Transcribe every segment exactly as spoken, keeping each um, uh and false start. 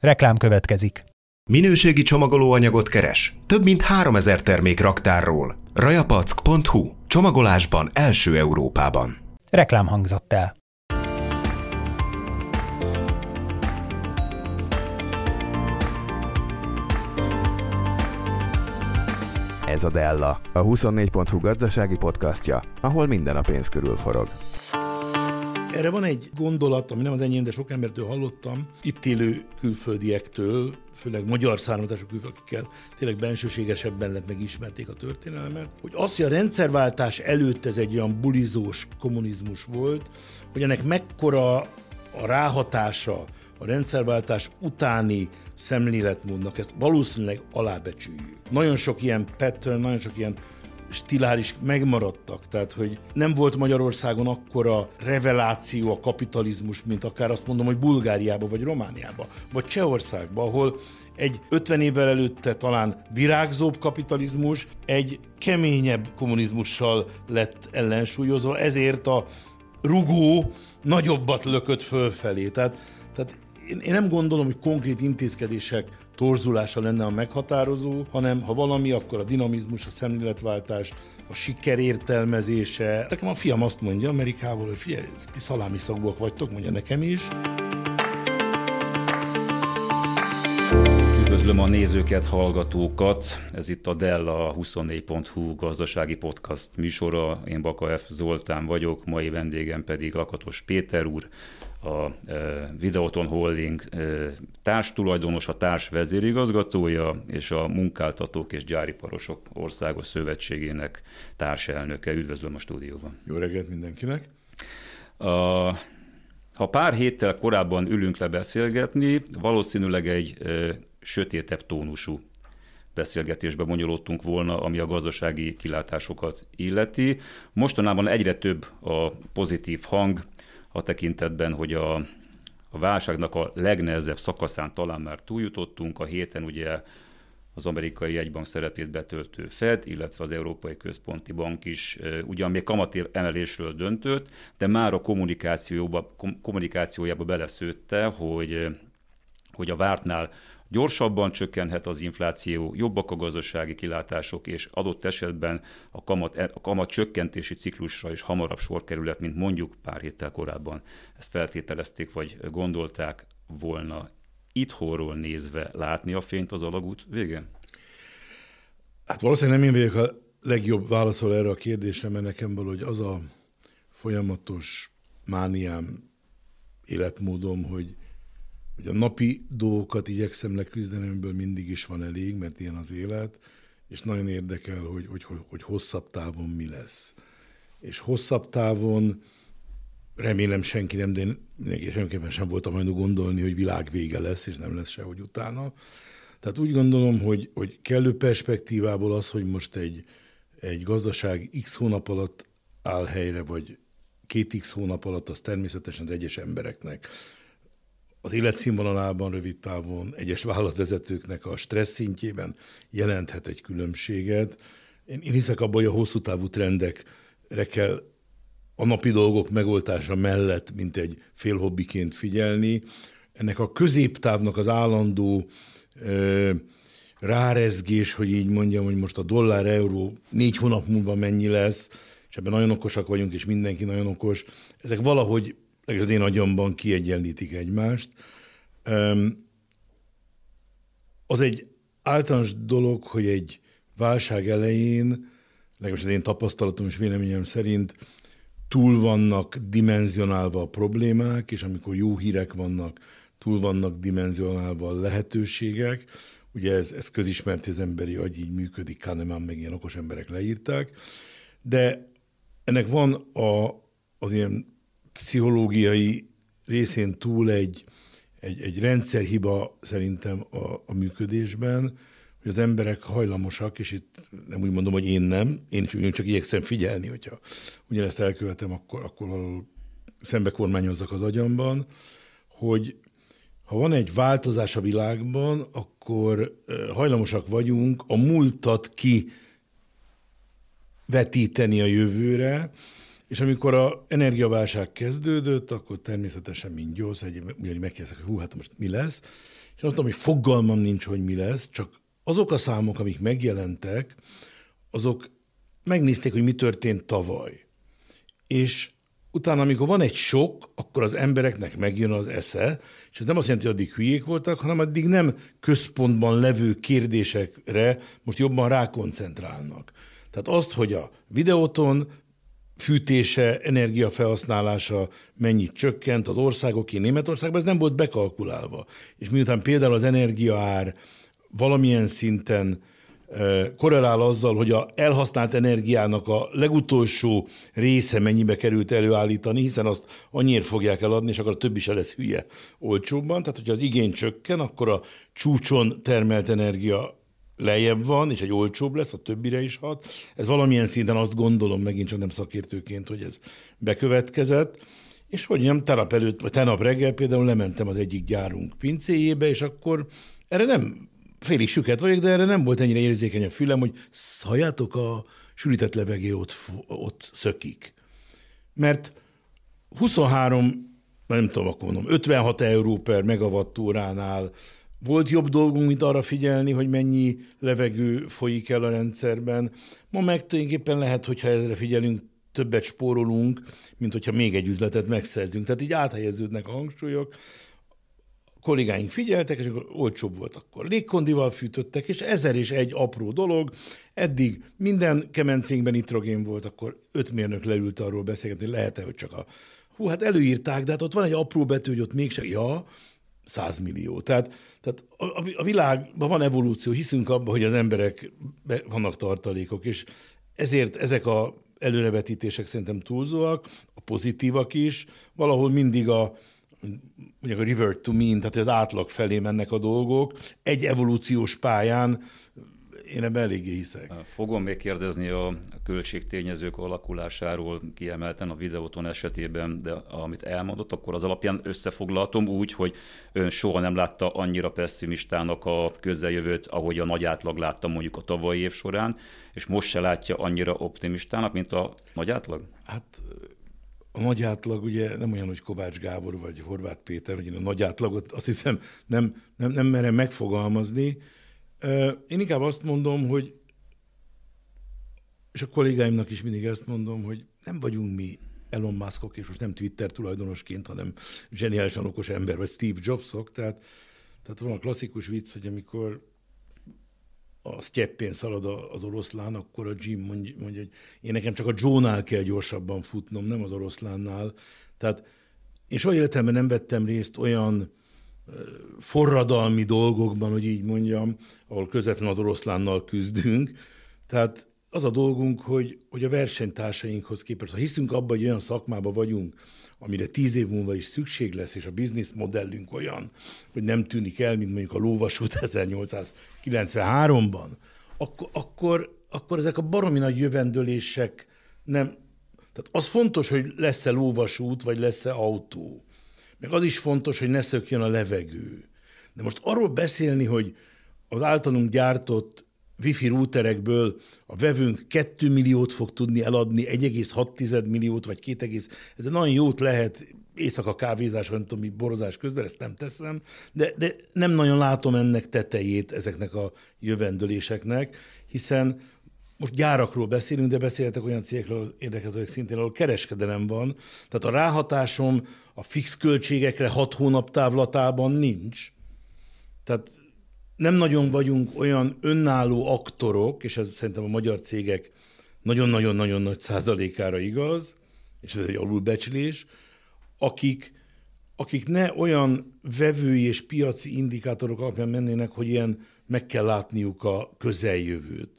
Reklám következik. Minőségi csomagolóanyagot keres? Több mint háromezer termék raktárról. rajapack pont hu. Csomagolásban első Európában. Reklám hangzott el. Ez a Della, a huszonnégy pont hu gazdasági podcastja, ahol minden a pénz körül forog. Erre van egy gondolat, ami nem az enyém, de sok embertől hallottam, itt élő külföldiektől, főleg magyar származású külföld, akikkel tényleg bensőségesebben lett, megismerték a történelmet, hogy az, hogy a rendszerváltás előtt ez egy olyan bulizós kommunizmus volt, hogy ennek mekkora a ráhatása a rendszerváltás utáni szemléletmódnak, ezt valószínűleg alábecsüljük. Nagyon sok ilyen pattern, nagyon sok ilyen stiláris megmaradtak, tehát hogy nem volt Magyarországon akkora reveláció a kapitalizmus, mint akár azt mondom, hogy Bulgáriába, vagy Romániába, vagy Csehországba, ahol egy ötven évvel előtte talán virágzóbb kapitalizmus egy keményebb kommunizmussal lett ellensúlyozva, ezért a rugó nagyobbat lökött fölfelé. Tehát, tehát én nem gondolom, hogy konkrét intézkedések torzulása lenne a meghatározó, hanem ha valami, akkor a dinamizmus, a szemléletváltás, a siker értelmezése. Nekem a fiam azt mondja Amerikából, hogy figyelj, ti szalámiszagúak vagytok, mondja nekem is. Üdvözlöm a nézőket, hallgatókat! Ez itt a Della, a huszonnégy pont hu gazdasági podcast műsora. Én Baka F. Zoltán vagyok, mai vendégem pedig Lakatos Péter úr, a Videoton Holding társtulajdonos, a társ vezérigazgatója és a Munkáltatók és Gyáriparosok Országos Szövetségének társelnöke. Üdvözlöm a stúdióban. Jó reggelt mindenkinek! A, ha pár héttel korábban ülünk le beszélgetni, valószínűleg egy e, sötétebb tónusú beszélgetésbe bonyolódtunk volna, ami a gazdasági kilátásokat illeti. Mostanában egyre több a pozitív hang, a tekintetben, hogy a, a válságnak a legnehezebb szakaszán talán már túljutottunk. A héten ugye az amerikai jegybank szerepét betöltő Fed, illetve az Európai Központi Bank is ugyan még kamatemelésről döntött, de már a kommunikációba, kommunikációjába beleszőtte, hogy, hogy a vártnál gyorsabban csökkenhet az infláció, jobbak a gazdasági kilátások, és adott esetben a kamat, a kamat csökkentési ciklusra is hamarabb sor kerülhet, mint mondjuk pár héttel korábban ezt feltételezték, vagy gondolták volna. Itthonról nézve látni a fényt az alagút végén? Hát valószínűleg nem én vagyok a legjobb válaszol erre a kérdésre, mert nekem valahogy az a folyamatos mániám, életmódom, hogy hogy a napi dolgokat igyekszem leküzdeni, amiből mindig is van elég, mert ilyen az élet, és nagyon érdekel, hogy, hogy, hogy, hogy hosszabb távon mi lesz. És hosszabb távon remélem senki nem, de én semmiképpen sem voltam hajlandó gondolni, hogy világ vége lesz, és nem lesz sehogy utána. Tehát úgy gondolom, hogy, hogy kellő perspektívából az, hogy most egy, egy gazdaság x hónap alatt áll helyre, vagy két x hónap alatt, az természetesen az egyes embereknek az életszínvonalában, rövid távon, egyes vállalatvezetőknek a stressz szintjében jelenthet egy különbséget. Én, én hiszek abban, hogy a hosszú távú trendekre kell a napi dolgok megoldása mellett, mint egy félhobbiként figyelni. Ennek a középtávnak az állandó ö, rárezgés, hogy így mondjam, hogy most a dollár-euró négy hónap múlva mennyi lesz, és ebben nagyon okosak vagyunk, és mindenki nagyon okos. Ezek valahogy az én agyamban kiegyenlítik egymást. Az egy általános dolog, hogy egy válság elején, legalábbis az én tapasztalatom és véleményem szerint túl vannak dimenzionálva a problémák, és amikor jó hírek vannak, túl vannak dimenzionálva a lehetőségek. Ugye ez, ez közismert, hogy az emberi agy így működik, Kahneman meg ilyen okos emberek leírták. De ennek van a, az ilyen pszichológiai részén túl egy, egy, egy rendszerhiba szerintem a, a működésben, hogy az emberek hajlamosak, és itt nem úgy mondom, hogy én nem, én csak, én csak igyekszem figyelni, hogyha ugyanezt elkövetem, akkor, akkor valahol szembe kormányozzak az agyamban, hogy ha van egy változás a világban, akkor hajlamosak vagyunk a múltat kivetíteni a jövőre, és amikor az energiaválság kezdődött, akkor természetesen mind gyors, ugyanígy megkérdeztek, hogy hú, hát most mi lesz, és azt mondom, hogy fogalmam nincs, hogy mi lesz, csak azok a számok, amik megjelentek, azok megnézték, hogy mi történt tavaly. És utána, amikor van egy sok, akkor az embereknek megjön az esze, és ez nem azt jelenti, hogy addig hülyék voltak, hanem addig nem központban levő kérdésekre most jobban rákoncentrálnak. Tehát azt, hogy a videóton fűtése, energiafelhasználása mennyit csökkent az országoké, Németországban, ez nem volt bekalkulálva. És miután például az energiaár valamilyen szinten korrelál azzal, hogy a elhasznált energiának a legutolsó része mennyibe került előállítani, hiszen azt annyiért fogják eladni, és akkor a többi se lesz hülye olcsóbban. Tehát, hogyha az igény csökken, akkor a csúcson termelt energia lejjebb van, és egy olcsóbb lesz, a többire is hat. Ez valamilyen szinten azt gondolom, megint csak nem szakértőként, hogy ez bekövetkezett. És hogy nem, tegnap előtt, vagy tegnap reggel például lementem az egyik gyárunk pincéjébe, és akkor erre nem félig süket vagyok, de erre nem volt ennyire érzékeny a fülem, hogy halljátok, a sűrített levegő ott, ott szökik. Mert huszonhárom, nem tudom, akkor mondom, ötvenhat euró per megawattóránál volt jobb dolgunk, mint arra figyelni, hogy mennyi levegő folyik el a rendszerben. Ma meg tulajdonképpen lehet, hogyha ezre figyelünk, többet spórolunk, mint hogyha még egy üzletet megszerzünk. Tehát így áthelyeződnek a hangsúlyok. Kollégáink figyeltek, és akkor olcsóbb volt, akkor légkondival fűtöttek, és ezer és egy apró dolog. Eddig minden kemencénkben nitrogén volt, akkor öt mérnök leült arról beszélgetni, hogy lehet-e, hogy csak a... Hú, hát előírták, de hát ott van egy apró betű, hogy ott mégsem... Ja, száz millió. Tehát, tehát a, a világban van evolúció, hiszünk abban, hogy az emberek vannak tartalékok, és ezért ezek a előrevetítések szerintem túlzóak, a pozitívak is, valahol mindig a mondjuk a revert to mean, tehát az átlag felé mennek a dolgok. Egy evolúciós pályán én ebben eléggé hiszek. Fogom még kérdezni a költségtényezők alakulásáról kiemelten a videóton esetében, de amit elmondott, akkor az alapján összefoglaltom úgy, hogy ön soha nem látta annyira pesszimistának a közeljövőt, ahogy a nagy átlag látta mondjuk a tavalyi év során, és most se látja annyira optimistának, mint a nagy átlag? Hát a nagy átlag ugye nem olyan, hogy Kovács Gábor vagy Horváth Péter, hogy én a nagy átlagot azt hiszem nem, nem, nem merem megfogalmazni. Én inkább azt mondom, hogy, és a kollégáimnak is mindig ezt mondom, hogy nem vagyunk mi Elon Muskok, és most nem Twitter tulajdonosként, hanem zseniálisan okos ember, vagy Steve Jobsok. Tehát, tehát van a klasszikus vicc, hogy amikor a sztyeppén szalad az oroszlán, akkor a Jim mondja, mondja, hogy én nekem csak a Joe-nál kell gyorsabban futnom, nem az oroszlánnál. Tehát én soha életemben nem vettem részt olyan forradalmi dolgokban, hogy így mondjam, ahol közvetlenül az oroszlánnal küzdünk. Tehát az a dolgunk, hogy, hogy a versenytársainkhoz képest, ha hiszünk abban, hogy olyan szakmában vagyunk, amire tíz év múlva is szükség lesz, és a bizniszmodellünk olyan, hogy nem tűnik el, mint mondjuk a lóvasút ezernyolcszázkilencvenháromban, akkor, akkor, akkor ezek a baromi nagy jövendőlések nem... Tehát az fontos, hogy lesz-e lóvasút, vagy lesz-e autó. Meg az is fontos, hogy ne szökjön a levegő. De most arról beszélni, hogy az általunk gyártott wifi routerekből a vevőnk két milliót fog tudni eladni, egy egész hat milliót, vagy két egész, ez nagyon jót lehet éjszaka kávézás, vagy nem tudom mi, borozás közben, ezt nem teszem, de, de nem nagyon látom ennek tetejét ezeknek a jövendőléseknek, hiszen most gyárakról beszélünk, de beszélhetek olyan cégekről érdekezőek szintén, ahol kereskedelem van. Tehát a ráhatásom a fix költségekre hat hónap távlatában nincs. Tehát nem nagyon vagyunk olyan önálló aktorok, és ez szerintem a magyar cégek nagyon-nagyon-nagyon nagy százalékára igaz, és ez egy alulbecslés, akik, akik ne olyan vevői és piaci indikátorok alapján mennének, hogy ilyen meg kell látniuk a közeljövőt.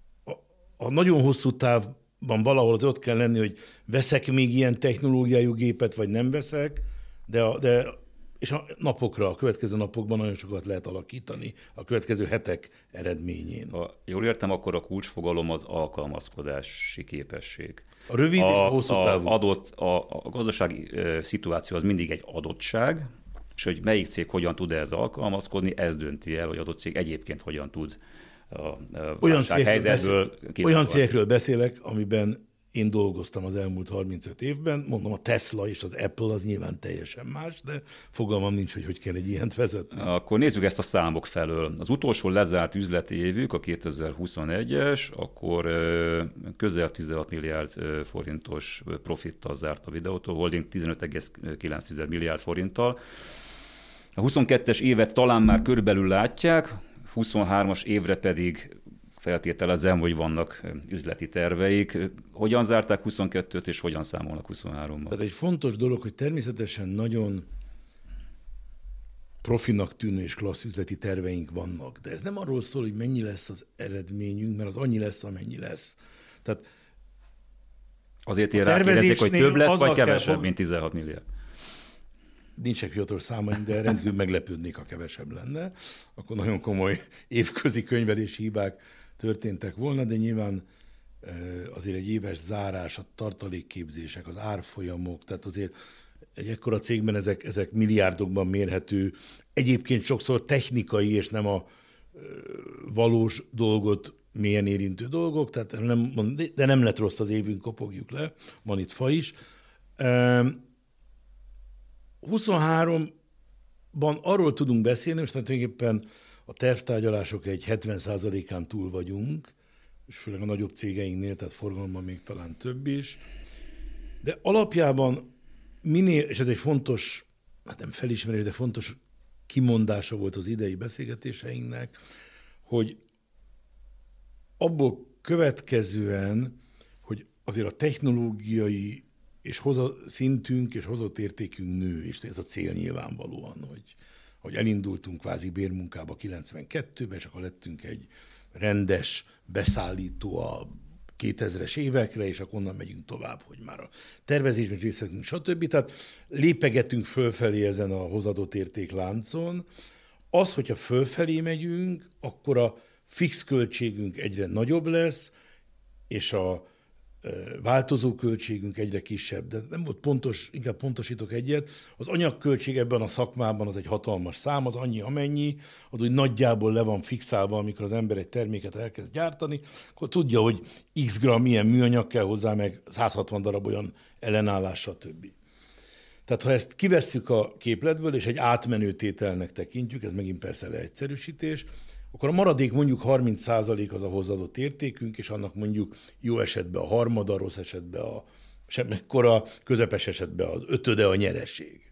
A nagyon hosszú távban valahol az ott kell lenni, hogy veszek még ilyen technológiájú gépet, vagy nem veszek, de, a, de és a napokra, a következő napokban nagyon sokat lehet alakítani a következő hetek eredményén. Ha jól értem, akkor a kulcsfogalom az alkalmazkodási képesség. A rövid a, és a hosszú távú. A, adott, a, a gazdasági e, szituáció az mindig egy adottság, és hogy melyik cég hogyan tud ehhez alkalmazkodni, ez dönti el, hogy adott cég egyébként hogyan tud a olyan cégekről, beszél, olyan cégekről beszélek, amiben én dolgoztam az elmúlt harmincöt évben, mondom, a Tesla és az Apple az nyilván teljesen más, de fogalmam nincs, hogy hogy kell egy ilyent vezetni. Akkor nézzük ezt a számok felől. Az utolsó lezárt üzleti évük, a kétezer-huszonegyes, akkor közel tizenhat milliárd forintos profittal zárt a Videótól Holding, tizenöt egész kilenc milliárd forinttal. A huszonkettes évet talán már körülbelül látják, huszonhármas évre pedig feltételezem, hogy vannak üzleti terveik. Hogyan zárták huszonkettőt, és hogyan számolnak huszonháromban? Tehát egy fontos dolog, hogy természetesen nagyon profinak tűnő és klassz üzleti terveink vannak, de ez nem arról szól, hogy mennyi lesz az eredményünk, mert az annyi lesz, amennyi lesz. Tehát azért én rákérdezték, hogy több lesz, vagy kevesebb, fog... mint tizenhat milliárd. Nincsenek hivatalos számaim, de rendkívül meglepődnék, ha kevesebb lenne. Akkor nagyon komoly évközi könyvelési hibák történtek volna, de nyilván azért egy éves zárás, a tartalékképzések, az árfolyamok, tehát azért egy ekkora cégben ezek, ezek milliárdokban mérhető, egyébként sokszor technikai és nem a valós dolgot mélyen érintő dolgok, tehát nem, de nem lett rossz az évünk, kopogjuk le, van itt fa is. huszonháromban arról tudunk beszélni, most tulajdonképpen a tervtárgyalások egy hetven százalékán túl vagyunk, és főleg a nagyobb cégeinknél, tehát forgalomban még talán több is. De alapjában minél, és ez egy fontos, hát nem felismerés, de fontos kimondása volt az idei beszélgetéseinknek, hogy abból következően, hogy azért a technológiai és hoza, szintünk és hozott értékünk nő, és ez a cél nyilvánvalóan, hogy, hogy elindultunk kvázi bérmunkába kilencvenkettőben, és akkor lettünk egy rendes beszállító a kétezres évekre, és akkor onnan megyünk tovább, hogy már a tervezésben részt vettünk, stb. Tehát lépegetünk fölfelé ezen a hozadott értékláncon. Az, hogyha fölfelé megyünk, akkor a fix költségünk egyre nagyobb lesz, és a változó költségünk egyre kisebb, de nem volt pontos, inkább pontosítok egyet, az anyagköltség ebben a szakmában az egy hatalmas szám, az annyi amennyi, az úgy nagyjából le van fixálva, amikor az ember egy terméket elkezd gyártani, akkor tudja, hogy x gram milyen műanyag kell hozzá, meg száz hatvan darab olyan ellenállás, stb. Tehát ha ezt kivesszük a képletből, és egy átmenő tételnek tekintjük, ez megint persze leegyszerűsítés, akkor a maradék mondjuk harminc százalék az a hozzáadott értékünk, és annak mondjuk jó esetben a harmada, rossz esetben a semmekkora, közepes esetben az ötöde a nyereség.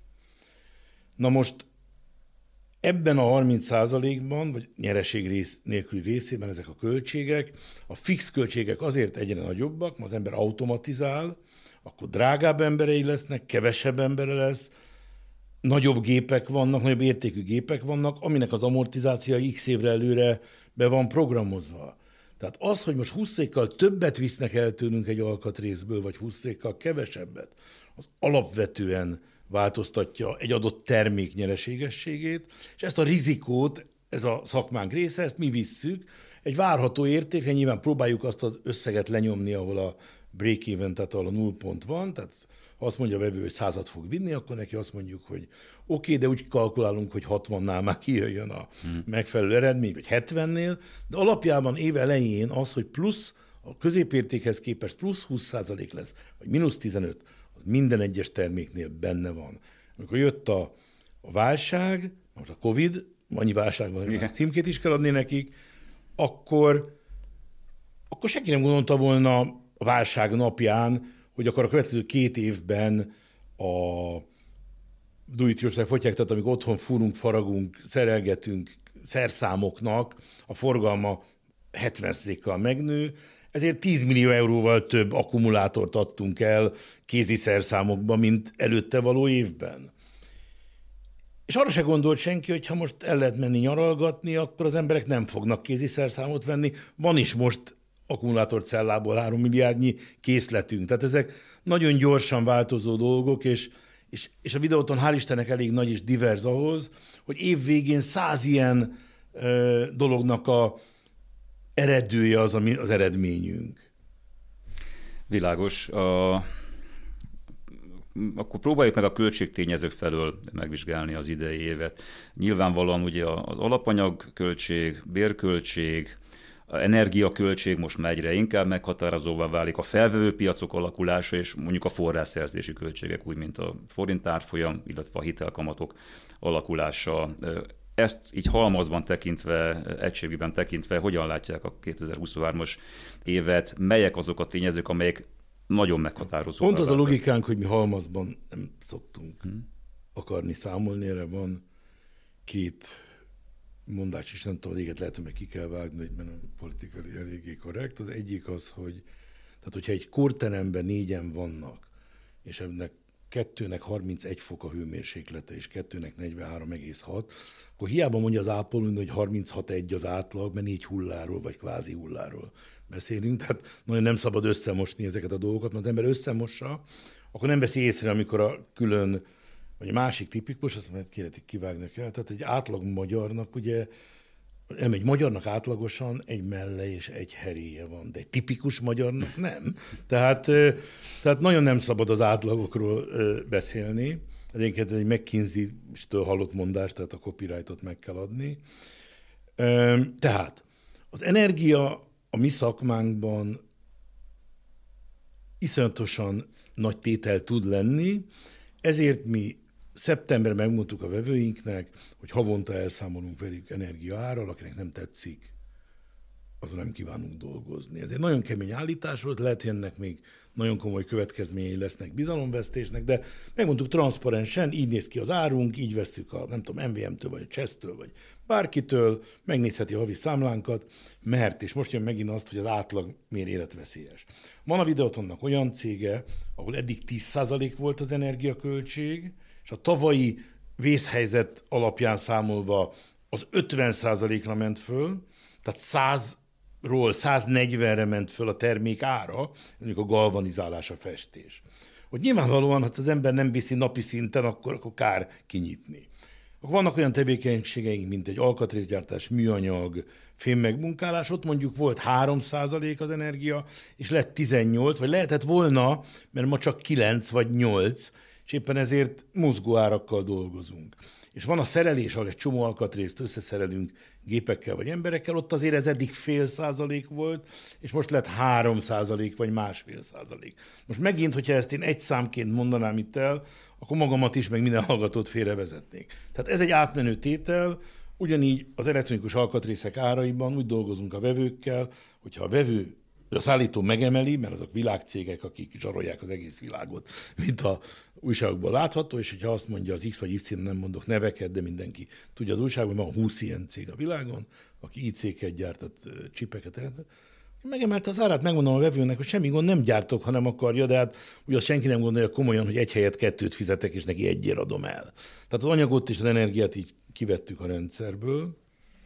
Na most ebben a harminc százalékban, vagy nyereség rész, nélküli részében ezek a költségek, a fix költségek azért egyre nagyobbak, mert az ember automatizál, akkor drágább emberei lesznek, kevesebb embere lesz, nagyobb gépek vannak, nagyobb értékű gépek vannak, aminek az amortizációja x évre előre be van programozva. Tehát az, hogy most húsz-ékkal többet visznek el tőlünk egy alkatrészből, vagy húsz-ékkal kevesebbet, az alapvetően változtatja egy adott termék nyereségességét, és ezt a rizikót, ez a szakmánk része, ezt mi visszük. Egy várható értékre nyilván próbáljuk azt az összeget lenyomni, ahol a break-even, tehát ahol a nullpont van, tehát ha azt mondja a vevő, hogy százat fog vinni, akkor neki azt mondjuk, hogy oké, okay, de úgy kalkulálunk, hogy hatvannál már kijöjjön a hmm. megfelelő eredmény, vagy hetvennél, de alapjában év elején az, hogy plusz a középértékhez képest plusz húsz százalék lesz, vagy mínusz tizenöt, az minden egyes terméknél benne van. Amikor jött a, a válság, most a Covid, annyi válság van, hogy címkét is kell adni nekik, akkor, akkor senki nem gondolta volna a válság napján, hogy akkor a következő két évben a do-it-yourself fotyák, tehát amíg otthon furunk, faragunk, szerelgetünk szerszámoknak, a forgalma hetven százalékkal megnő, ezért tíz millió euróval több akkumulátort adtunk el kézi szerszámokba, mint előtte való évben. És arra se gondolt senki, hogy ha most el lehet menni nyaralgatni, akkor az emberek nem fognak kézi szerszámot venni. Van is most akkumulátorcellából három milliárdnyi készletünk. Tehát ezek nagyon gyorsan változó dolgok, és, és, és a Videóton hál' Istennek elég nagy és divers ahhoz, hogy év végén száz ilyen ö, dolognak a eredője az, ami az eredményünk. Világos. A... Akkor próbáljuk meg a költségtényezők felől megvizsgálni az idei évet. Nyilvánvalóan ugye az alapanyagköltség, bérköltség, A energiaköltség most már egyre inkább meghatározóvá válik, a felvevő piacok alakulása és mondjuk a forrásszerzési költségek, úgy mint a forint árfolyam, illetve a hitelkamatok alakulása. Ezt így halmazban tekintve, egységében tekintve, hogyan látják a kétezer-huszonhármas évet, melyek azok a tényezők, amelyek nagyon meghatározóak? Pont az a logikánk, hogy mi halmazban nem szoktunk hmm. akarni számolni, erre van két mondás is, nem tudom, éget lehet, hogy meg ki kell vágni, hogy mert a politikai eléggé korrekt. Az egyik az, hogy tehát hogyha egy kórteremben négyen vannak, és ennek kettőnek harmincegy fok a hőmérséklete, és kettőnek negyvenhárom egész hat, akkor hiába mondja az ápolónő, hogy harminchat egész egy az átlag, mert négy hulláról, vagy kvázi hulláról beszélünk. Tehát nagyon nem szabad összemosni ezeket a dolgokat, mert az ember összemossa, akkor nem veszi észre, amikor a külön, vagy a másik tipikus, azt mondja, kérhetik kivágni kell. Tehát egy átlag magyarnak, ugye, nem, egy magyarnak átlagosan egy melle és egy heréje van, de egy tipikus magyarnak nem. Tehát, tehát nagyon nem szabad az átlagokról beszélni. Egyébként egy McKinsey-től hallott mondás, tehát a copyrightot meg kell adni. Tehát az energia a mi szakmánkban iszonyatosan nagy tétel tud lenni, ezért mi szeptemberben megmondtuk a vevőinknek, hogy havonta elszámolunk velük energiaárral, akinek nem tetszik, azon nem kívánunk dolgozni. Ez egy nagyon kemény állítás volt, lehet, hogy ennek még nagyon komoly következményei lesznek bizalomvesztésnek, de megmondtuk transzparensen, így néz ki az árunk, így vesszük a, nem tudom, em vé em-től, vagy Csesztől, vagy bárkitől, megnézheti a havi számlánkat, mert, és most jön megint azt, hogy az átlag miért életveszélyes. Van a Videotonnak olyan cége, ahol eddig tíz százalék volt az energiaköltség, és a tavalyi vészhelyzet alapján számolva az ötven százalékra ment föl, tehát százról száznegyvenre ment föl a termék ára, mondjuk a galvanizálás, a festés. Hogy nyilvánvalóan, ha az ember nem viszi napi szinten, akkor, akkor kár kinyitni. Vannak olyan tevékenységeink, mint egy alkatrészgyártás, műanyag, fémmegmunkálás, ott mondjuk volt három százalék az energia, és lett tizennyolc, vagy lehetett volna, mert ma csak kilenc vagy nyolc, és éppen ezért mozgóárakkal dolgozunk. És van a szerelés, ahol egy csomó alkatrészt összeszerelünk gépekkel vagy emberekkel, ott azért ez eddig fél százalék volt, és most lett három százalék vagy másfél százalék. Most megint, hogyha ezt én egy számként mondanám itt el, akkor magamat is, meg minden hallgatót félrevezetnék. Tehát ez egy átmenő tétel, ugyanígy az elektronikus alkatrészek áraiban úgy dolgozunk a vevőkkel, hogyha a vevő a szállító megemeli, mert azok világcégek, akik zsarolják az egész világot, mint a újságokban látható, és hogyha azt mondja az X vagy Y, nem mondok neveket, de mindenki tudja az újságban, hogy van húsz ilyen cég a világon, aki i cé-ket gyárt, tehát csipeket jelent. Megemelte az árát, megmondom a vevőnek, hogy semmi gond, nem gyártok, ha nem akarja, de hát ugye azt senki nem gondolja komolyan, hogy egy helyet kettőt fizetek, és neki egyért adom el. Tehát az anyagot és az energiát így kivettük a rendszerből.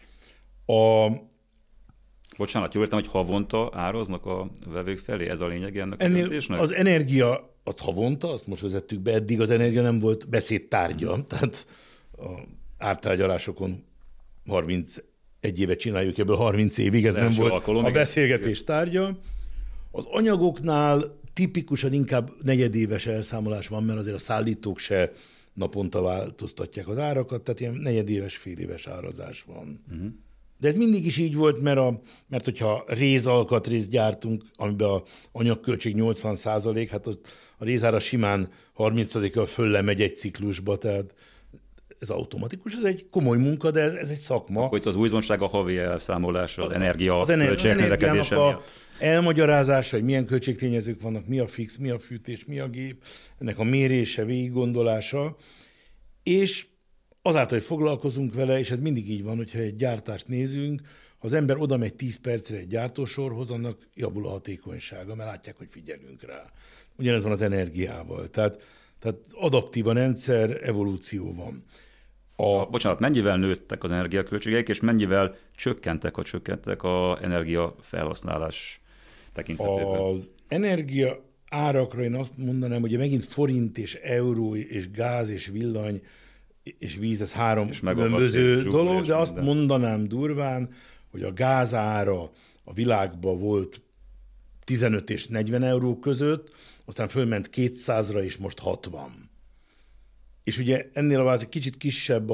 A Bocsánat, jól értem, hogy havonta áraznak a vevők felé? Ez a lényeg ennek ennél a döntésnek? Az energia, azt havonta, azt most vezettük be, eddig az energia nem volt beszédtárgya, hmm. tehát a ártárgyalásokon harmincegy évet csináljuk, ebből harminc évig, ez nem volt alkalom, a beszélgetés tárgya. Az anyagoknál tipikusan inkább negyedéves elszámolás van, mert azért a szállítók se naponta változtatják az árakat, tehát ilyen negyedéves, féléves árazás van. Hmm. De ez mindig is így volt, mert, a, mert hogyha rézalkatrészt gyártunk, amiben a anyagköltség nyolcvan százalék, hát ott a rézára simán harminc százalékkal fölle megy egy ciklusba, tehát ez automatikus, ez egy komoly munka, de ez, ez egy szakma. Akkor itt az újdonság a havi elszámolása, az energia költségek növekedése miatt. Elmagyarázása, hogy milyen költségtényezők vannak, mi a fix, mi a fűtés, mi a gép, ennek a mérése, végiggondolása, és azáltal, hogy foglalkozunk vele, és ez mindig így van, hogyha egy gyártást nézünk, ha az ember oda megy tíz percre egy gyártósorhoz, annak javul a hatékonysága, mert látják, hogy figyelünk rá. Ugyanez van az energiával. Tehát, tehát adaptív a rendszer, evolúció van. A... Bocsánat, mennyivel nőttek az energiaköltségek, és mennyivel csökkentek, ha csökkentek az energia felhasználás tekintetében? Az energia árakra én azt mondanám, hogy megint forint és euró és gáz és villany és víz, ez három különböző dolog, de azt minden. mondanám durván, hogy a gáz ára a világban volt tizenöt és negyven euró között, aztán fölment kétszázra, és most hatvan. És ugye ennél a válasz kicsit kisebb a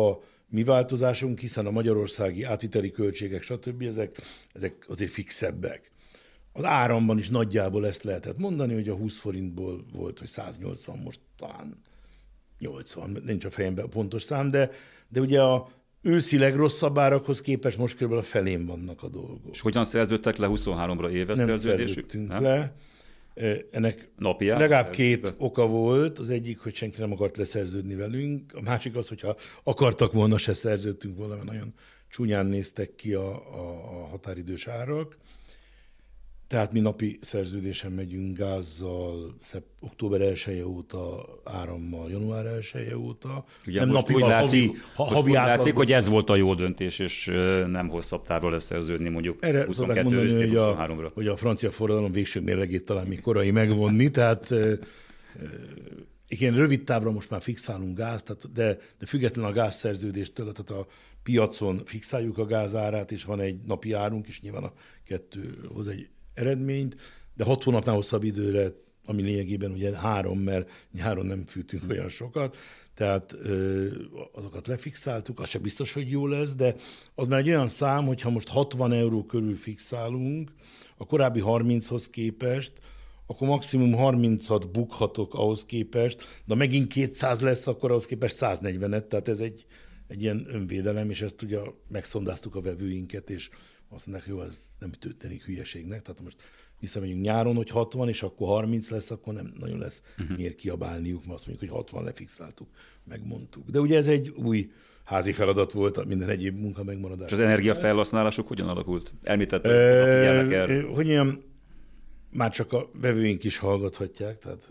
mi változásunk, hiszen a magyarországi átviteli költségek, stb. Ezek, ezek azért fixebbek. Az áramban is nagyjából ezt lehetett mondani, hogy a húsz forintból volt, hogy száznyolcvan, most talán nyolcvan, nincs a fejemben a pontos szám, de, de ugye a őszi legrosszabb árakhoz képest most kb. A felén vannak a dolgok. És hogyan szerződtek le huszonháromra éves Nem szerződésük? szerződtünk nem? le. Ennek Napi legalább két oka volt. Az egyik, hogy senki nem akart leszerződni velünk. A másik az, hogyha akartak volna, se szerződtünk volna, mert nagyon csúnyán néztek ki a, a, a határidős árak. Tehát mi napi szerződésen megyünk gázzal, szep, október elseje óta, árammal, január elseje óta. Ugye nem most napival, úgy látszik, havi, ha, most havi úgy látszik, hogy ez volt volt a jó döntés, és nem hosszabb távra leszerződni mondjuk Erre huszonkettő mondani, ősztől hogy a, huszonháromra. hogy a francia forradalom végső mérlegét talán még korai megvonni, tehát e, e, igen, rövid távra most már fixálunk gázt, tehát, de, de független a gázszerződéstől, tehát a piacon fixáljuk a gáz árát, és van egy napi árunk, és nyilván a kettő hoz egy eredményt, de hat hónapnál hosszabb időre, ami lényegében ugye három, mert nyáron nem fűtünk olyan sokat, tehát ö, azokat lefixáltuk, az se biztos, hogy jó lesz, de az már egy olyan szám, hogy ha most hatvan euró körül fixálunk, a korábbi harminchoz képest, akkor maximum harmincat bukhatok ahhoz képest, de megint kétszáz lesz, akkor ahhoz képest száznegyvenet, tehát ez egy, egy ilyen önvédelem, és ezt ugye megszondáztuk a vevőinket, és azt mondják, jó, ez nem történik hülyeségnek, tehát most visszamegyünk nyáron, hogy hatvan, és akkor harminc lesz, akkor nem nagyon lesz uh-huh. miért kiabálniuk, mert azt mondjuk, hogy hatvan lefixáltuk, megmondtuk. De ugye ez egy új házi feladat volt, minden egyéb munka megmaradás. És az energiafelhasználásuk hogyan alakult? Elmített, figyelnek erre. Hogy ilyen, már csak a vevőink is hallgathatják, tehát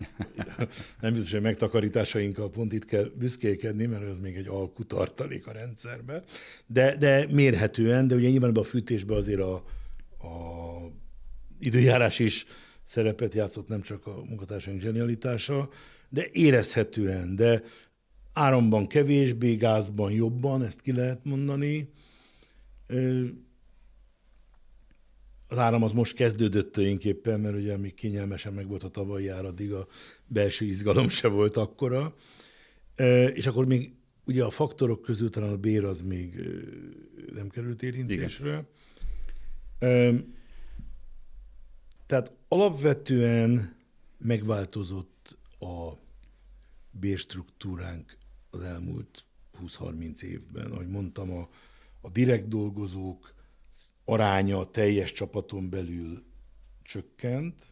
nem biztos, hogy megtakarításainkkal pont itt kell büszkélkedni, mert ez még egy alkutartalék a rendszerben, de, de mérhetően, de ugye nyilván a fűtésben azért a, a időjárás is szerepet játszott, nem csak a munkatársaink zsenialitása, de érezhetően, de áramban kevésbé, gázban jobban, ezt ki lehet mondani. Az áram az most kezdődött tulajdonképpen, mert ugye még kényelmesen meg volt a tavalyi ár, addig a belső izgalom se volt akkora. És akkor még ugye a faktorok közül talán a bér az még nem került érintésre. Igen. Tehát alapvetően megváltozott a bérstruktúránk az elmúlt húsz-harminc évben. Ahogy mondtam, a, a direkt dolgozók aránya a teljes csapaton belül csökkent,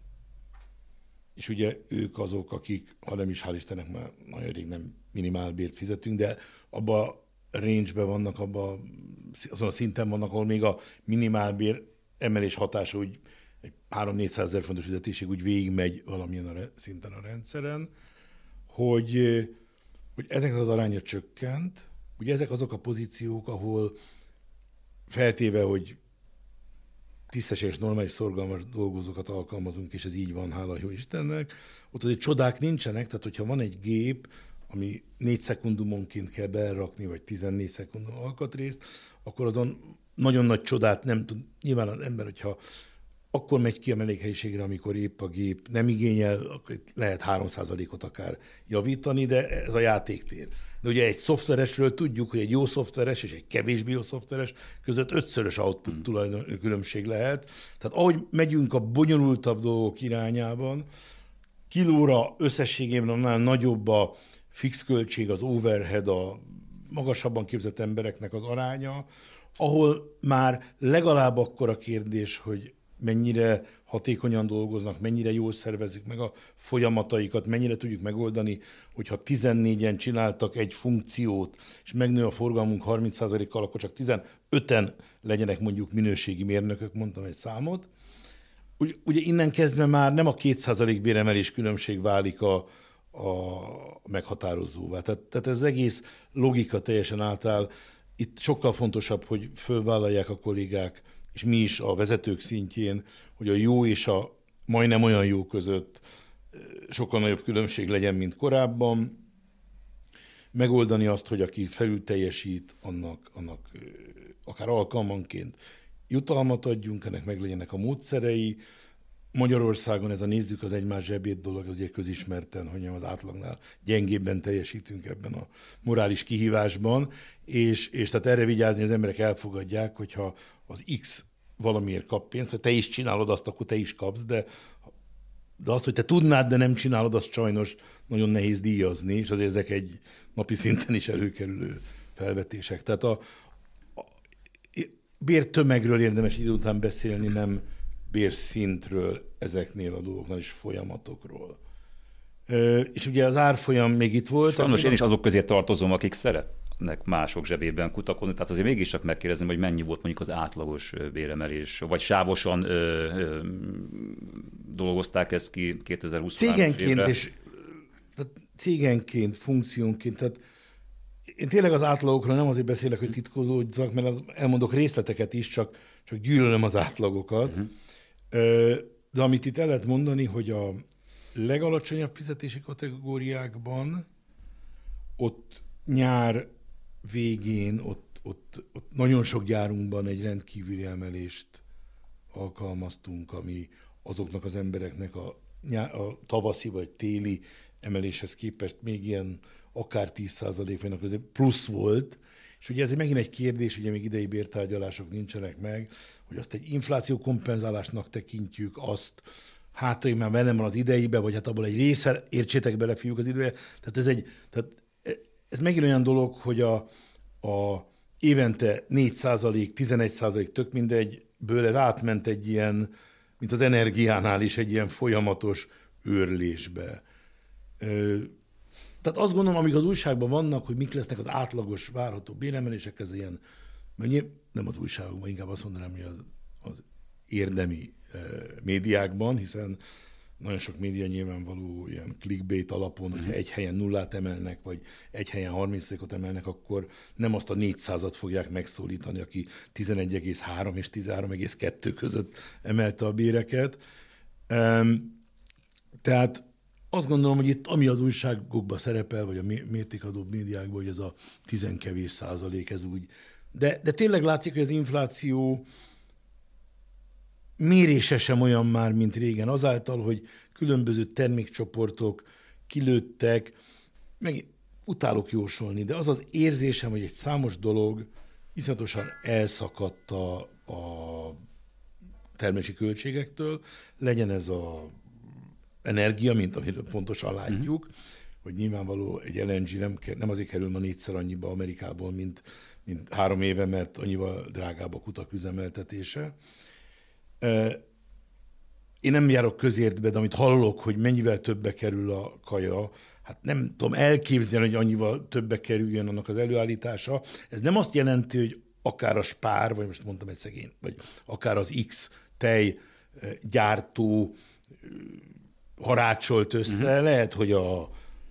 és ugye ők azok, akik, ha nem is hál' Istennek már nagyon rég nem minimálbért fizetünk, de abban a range-ben vannak, abban, azon a szinten vannak, ahol még a minimálbér emelés hatása úgy egy három-négyszázezer fontos fizetésig úgy végigmegy valamilyen a szinten a rendszeren, hogy, hogy ezek az aránya csökkent. Ugye ezek azok a pozíciók, ahol feltéve, hogy tisztességes, normális, szorgalmas dolgozókat alkalmazunk, és ez így van, hála jó Istennek, ott azért csodák nincsenek, tehát hogyha van egy gép, ami négy szekundumonként kell berakni, vagy tizennégy szekundum alkatrészt, akkor azon nagyon nagy csodát nem tud. Nyilván az ember, hogyha akkor megy ki a mellékhelyiségre, amikor épp a gép nem igényel, akkor lehet három százalékot akár javítani, de ez a játéktér. De ugye egy szoftveresről tudjuk, hogy egy jó szoftveres és egy kevésbé jó szoftveres között ötszörös output hmm. tulajdon különbség lehet. Tehát ahogy megyünk a bonyolultabb dolgok irányában, kilóra összességében annál nagyobb a fix költség, az overhead, a magasabban képzett embereknek az aránya, ahol már legalább akkora kérdés, hogy mennyire hatékonyan dolgoznak, mennyire jól szervezik meg a folyamataikat, mennyire tudjuk megoldani, hogyha tizennégyen csináltak egy funkciót, és megnő a forgalmunk harminc százalékkal, akkor csak tizenöten legyenek mondjuk minőségi mérnökök, mondtam egy számot. Ugye innen kezdve már nem a két százalék béremelés különbség válik a, a meghatározóvá. Tehát, tehát ez az egész logika teljesen átáll. Itt sokkal fontosabb, hogy fölvállalják a kollégák, és mi is a vezetők szintjén, hogy a jó és a majdnem olyan jó között sokkal nagyobb különbség legyen, mint korábban. Megoldani azt, hogy aki felül teljesít, annak, annak akár alkalmanként jutalmat adjunk, ennek meg legyenek a módszerei. Magyarországon ez a nézzük az egymás zsebét dolog, az ugye közismerten, hogy az átlagnál gyengébben teljesítünk ebben a morális kihívásban, és, és tehát erre vigyázni, az emberek elfogadják, hogyha az X valamiért kap pénzt, hogy te is csinálod azt, akkor te is kapsz, de, de azt, hogy te tudnád, de nem csinálod, azt sajnos nagyon nehéz díjazni, és azért ezek egy napi szinten is előkerülő felvetések. Tehát a, a bértömegről érdemes idő után beszélni, nem bérszintről ezeknél a dolgoknál és folyamatokról. Ö, és ugye az árfolyam még itt volt. Sajnos én is azok közé tartozom, akik szeretnek mások zsebében kutakodni, tehát azért mégiscsak megkérdezni, hogy mennyi volt mondjuk az átlagos béremelés, vagy sávosan ö, ö, dolgozták ezt ki kétezer-huszonhárom évre. Cégenként és tehát cégenként, funkciónként, tehát én tényleg az átlagokról nem azért beszélek, hogy titkolódzak, mert elmondok részleteket is, csak, csak gyűlölöm az átlagokat. Uh-huh. De amit itt el lehet mondani, hogy a legalacsonyabb fizetési kategóriákban ott nyár végén, ott, ott, ott nagyon sok gyárunkban egy rendkívüli emelést alkalmaztunk, ami azoknak az embereknek a, a tavaszi vagy téli emeléshez képest még ilyen akár tíz százaléknak közé plusz volt, és ugye ez megint egy kérdés, ugye még idei bértárgyalások nincsenek meg, hogy azt egy infláció kompenzálásnak tekintjük, azt hát, hogy már velem van az ideibe, vagy hát abból egy része, értsétek bele, fiúk, az időbe. Tehát ez egy, tehát ez megint olyan dolog, hogy a, a évente négy százalék, tizenegy százalék, tök mindegyből ez átment egy ilyen, mint az energiánál is, egy ilyen folyamatos őrlésbe. Tehát azt gondolom, amíg az újságban vannak, hogy mik lesznek az átlagos várható béremelések, ez ilyen, nem az újságokban, inkább azt mondanám, hogy az, az érdemi eh, médiákban, hiszen nagyon sok média nyilvánvaló ilyen clickbait alapon, hogyha egy helyen nullát emelnek, vagy egy helyen harminc százalékot emelnek, akkor nem azt a négyszázat fogják megszólítani, aki tizenegy egész három és tizenhárom egész kettő között emelte a béreket. Um, tehát azt gondolom, hogy itt, ami az újságokban szerepel, vagy a mértékadóbb médiákban, hogy ez a tizenkevés százalék, ez úgy. De, de tényleg látszik, hogy az infláció mérése sem olyan már, mint régen. Azáltal, hogy különböző termékcsoportok kilőttek, meg utálok jósolni, de az az érzésem, hogy egy számos dolog iszonyatosan elszakadt a, a termési költségektől, legyen ez a energia, mint amiről pontosan látjuk, mm. hogy nyilvánvaló egy el en gé nem, nem azért kerül ma négyszer annyiba Amerikából, mint, mint három éve, mert annyival drágább a kutak üzemeltetése. Én nem járok közértbe, de amit hallok, hogy mennyivel többe kerül a kaja, hát nem tudom elképzelni, hogy annyival többe kerüljön annak az előállítása. Ez nem azt jelenti, hogy akár a Spár, vagy most mondtam egy szegény, vagy akár az X tej gyártó harácsolt össze, uh-huh. lehet, hogy a, a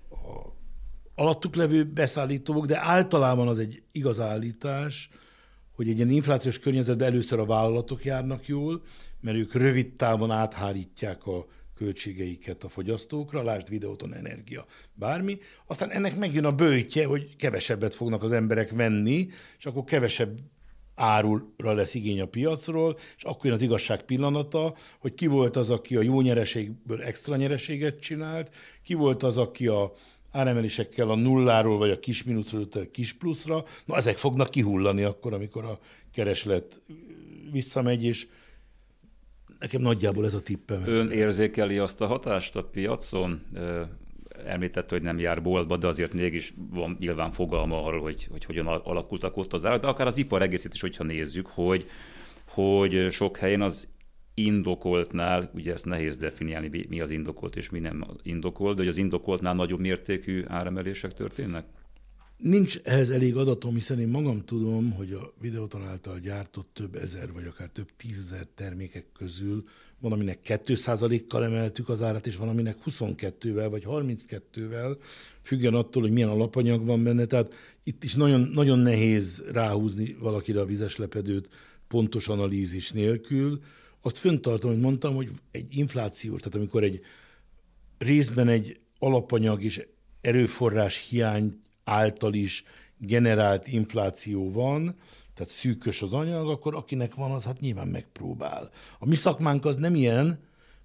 alattuk levő beszállítók, de általában az egy igaz állítás, hogy egy ilyen inflációs környezetben először a vállalatok járnak jól, mert ők rövid távon áthárítják a költségeiket a fogyasztókra, lásd videóton, energia, bármi. Aztán ennek megjön a böjtje, hogy kevesebbet fognak az emberek venni, és akkor kevesebb árulra lesz igény a piacról, és akkor jön az igazság pillanata, hogy ki volt az, aki a jó nyereségből extra nyereséget csinált, ki volt az, aki a áremelésekkel a nulláról vagy a kis mínuszról a kis pluszra, na ezek fognak kihullani akkor, amikor a kereslet visszamegy, és nekem nagyjából ez a tippem. Ön érzékeli azt a hatást a piacon? Említette, hogy nem jár boltba, de azért mégis van nyilván fogalma arról, hogy, hogy hogyan alakultak ott az árak, de akár az ipar egészét is, hogyha nézzük, hogy, hogy sok helyen az indokoltnál, ugye ezt nehéz definiálni, mi az indokolt és mi nem indokolt, de hogy az indokoltnál nagyobb mértékű áremelések történnek? Nincs ehhez elég adatom, hiszen én magam tudom, hogy a Videóton által gyártott több ezer, vagy akár több tízezer termékek közül van, aminek két százalékkal emeltük az árat, és van, aminek huszonkettővel, vagy harminckettővel, függően attól, hogy milyen alapanyag van benne. Tehát itt is nagyon, nagyon nehéz ráhúzni valakire a vizes lepedőt pontos analízis nélkül. Azt föntartom, hogy mondtam, hogy egy inflációs, tehát amikor egy részben egy alapanyag és erőforrás hiány által is generált infláció van, tehát szűkös az anyag, akkor akinek van, az hát nyilván megpróbál. A mi szakmánk az nem ilyen,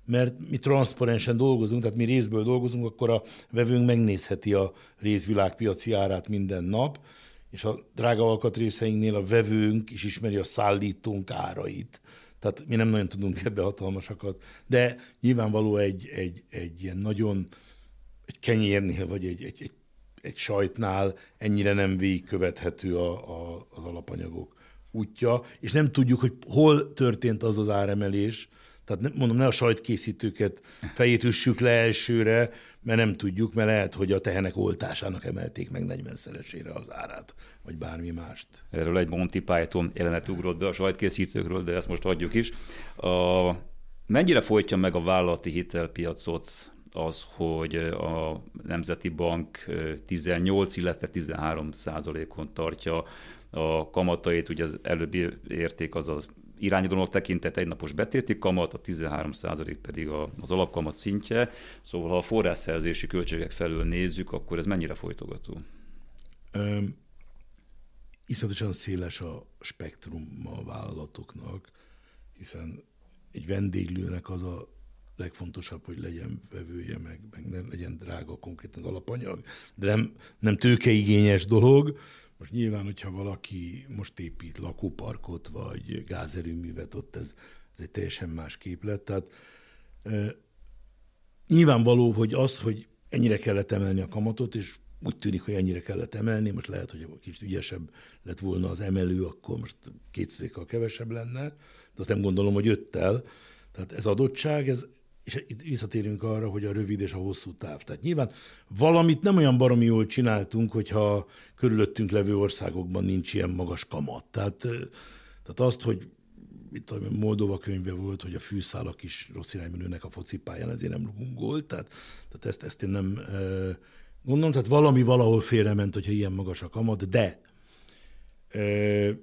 mert mi transzparensen dolgozunk, tehát mi részből dolgozunk, akkor a vevőnk megnézheti a részvilágpiaci árát minden nap, és a drága alkatrészeinknél a vevőnk is ismeri a szállítónk árait. Tehát mi nem nagyon tudunk ebbe hatalmasakat, de nyilvánvaló egy, egy, egy ilyen nagyon, egy kenyérnél, vagy egy, egy, egy, egy sajtnál ennyire nem végigkövethető a, a, az alapanyagok útja, és nem tudjuk, hogy hol történt az az áremelés. Tehát mondom, ne a sajtkészítőket fejét üssük le elsőre, mert nem tudjuk, mert lehet, hogy a tehenek oltásának emelték meg negyvenszeresére az árát, vagy bármi mást. Erről egy Monty Python jelenet ugrott be a sajtkészítőkről, de ezt most hagyjuk is. A, mennyire folytja meg a vállalati hitelpiacot az, hogy a Nemzeti Bank tizennyolc, illetve tizenhárom százalékon tartja a kamatait, ugye az előbbi érték az az irányadónak tekintett egynapos betéti kamat, a tizenhárom százalék pedig az alapkamat szintje. Szóval ha a forrásszerzési költségek felől nézzük, akkor ez mennyire folytogató? Um, iszonyatosan széles a spektrum a vállalatoknak, hiszen egy vendéglőnek az a legfontosabb, hogy legyen vevője, meg, meg ne legyen drága konkrétan az alapanyag, de nem, nem tőkeigényes dolog. Most nyilván, hogyha valaki most épít lakóparkot, vagy gázerőművet, ott ez, ez egy teljesen más képlet. Tehát e, nyilvánvaló, hogy az, hogy ennyire kellett emelni a kamatot, és úgy tűnik, hogy ennyire kellett emelni, most lehet, hogy kicsit ügyesebb lett volna az emelő, akkor most kétszerékkal kevesebb lenne, de azt nem gondolom, hogy öttel. Tehát ez adottság, ez, és itt visszatérünk arra, hogy a rövid és a hosszú táv. Tehát nyilván valamit nem olyan baromi jól csináltunk, hogyha körülöttünk levő országokban nincs ilyen magas kamat. Tehát, tehát azt, hogy itt a Moldova könyvben volt, hogy a fűszálak is rossz irányban nőnek a focipályán, ezért nem rúgunk gólt. Tehát, tehát ezt, ezt én nem e, gondolom. Tehát valami valahol félrement, hogyha ilyen magas a kamat, de e,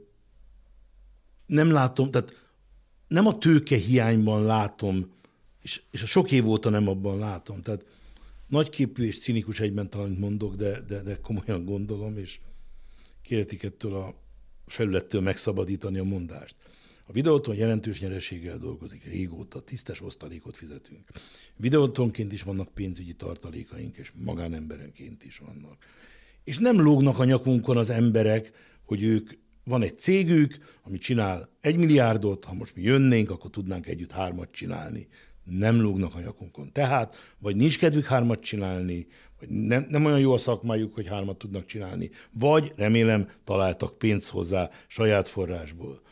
nem látom, tehát nem a tőke hiányban látom, és, és a sok év óta nem abban látom. Tehát nagyképű és cinikus egyben talán mondok, de, de, de komolyan gondolom, és kérhetik ettől a felülettől megszabadítani a mondást. A Videoton jelentős nyereséggel dolgozik régóta, tisztes osztalékot fizetünk. Videotonként is vannak pénzügyi tartalékaink, és magánemberenként is vannak. És nem lógnak a nyakunkon az emberek, hogy ők, van egy cégük, ami csinál egy milliárdot, ha most mi jönnénk, akkor tudnánk együtt hármat csinálni. Nem lógnak a nyakunkon. Tehát, vagy nincs kedvük hármat csinálni, vagy nem, nem olyan jó a szakmájuk, hogy hármat tudnak csinálni, vagy remélem találtak pénzt hozzá saját forrásból.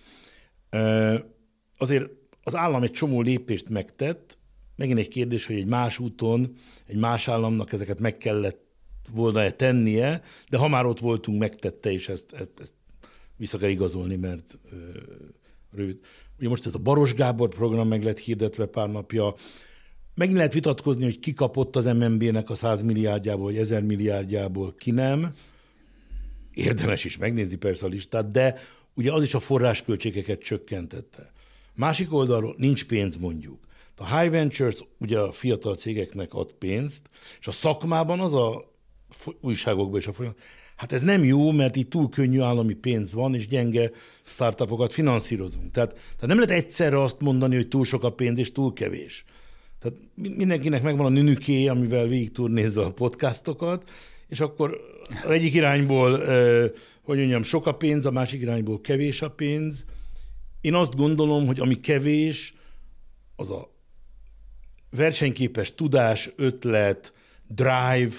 Azért az állam egy csomó lépést megtett, megint egy kérdés, hogy egy más úton, egy más államnak ezeket meg kellett volna tennie, de ha már ott voltunk, megtette, és ezt, ezt, ezt vissza kell igazolni, mert ö, rövid. Ugye most ez a Baros Gábor program meg lett hirdetve pár napja. Megint lehet vitatkozni, hogy ki kapott az em en bé-nek a száz milliárdjából, vagy ezer milliárdjából, ki nem. Érdemes is megnézni persze a listát, de ugye az is a forrásköltségeket csökkentette. Másik oldalról nincs pénz mondjuk. A High Ventures ugye a fiatal cégeknek ad pénzt, és a szakmában az a újságokban is a folyamat, hát ez nem jó, mert itt túl könnyű állami pénz van, és gyenge startupokat finanszírozunk. Tehát, tehát nem lehet egyszerre azt mondani, hogy túl sok a pénz, és túl kevés. Tehát mindenkinek megvan a nünüké, amivel végig turnézza a podcastokat, és akkor az egyik irányból, eh, hogy mondjam, sok a pénz, a másik irányból kevés a pénz. Én azt gondolom, hogy ami kevés, az a versenyképes tudás, ötlet, drive,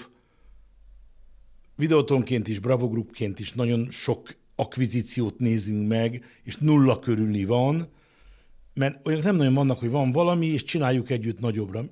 Videotonként is, Bravo Groupként is nagyon sok akvizíciót nézünk meg, és nulla körüli van, mert olyan nem nagyon vannak, hogy van valami, és csináljuk együtt nagyobbra.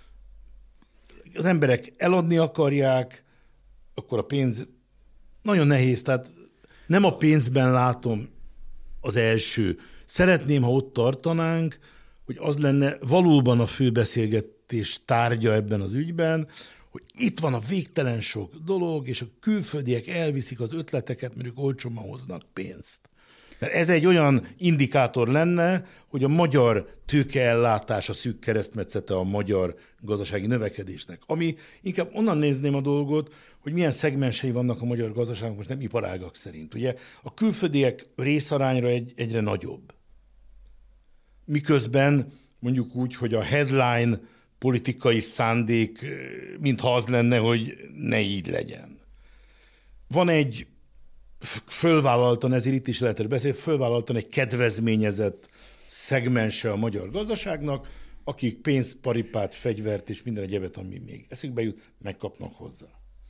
Az emberek eladni akarják, akkor a pénz nagyon nehéz, tehát nem a pénzben látom az első. Szeretném, ha ott tartanánk, hogy az lenne valóban a fő beszélgetés tárgya ebben az ügyben, hogy itt van a végtelen sok dolog, és a külföldiek elviszik az ötleteket, mert ők olcsóban hoznak pénzt. Mert ez egy olyan indikátor lenne, hogy a magyar tőkeellátás a szűk keresztmetszete a magyar gazdasági növekedésnek. Ami inkább onnan nézném a dolgot, hogy milyen szegmensei vannak a magyar gazdaságnak, most nem iparágak szerint. Ugye a külföldiek részarányra egy, egyre nagyobb. Miközben mondjuk úgy, hogy a headline politikai szándék, mintha az lenne, hogy ne így legyen. Van egy fölvállaltan, ezért itt is lehet beszélni, fölvállaltan egy kedvezményezett szegmense a magyar gazdaságnak, akik pénzt, paripát, fegyvert és minden egyebet, ami még eszükbe jut, megkapnak hozzá.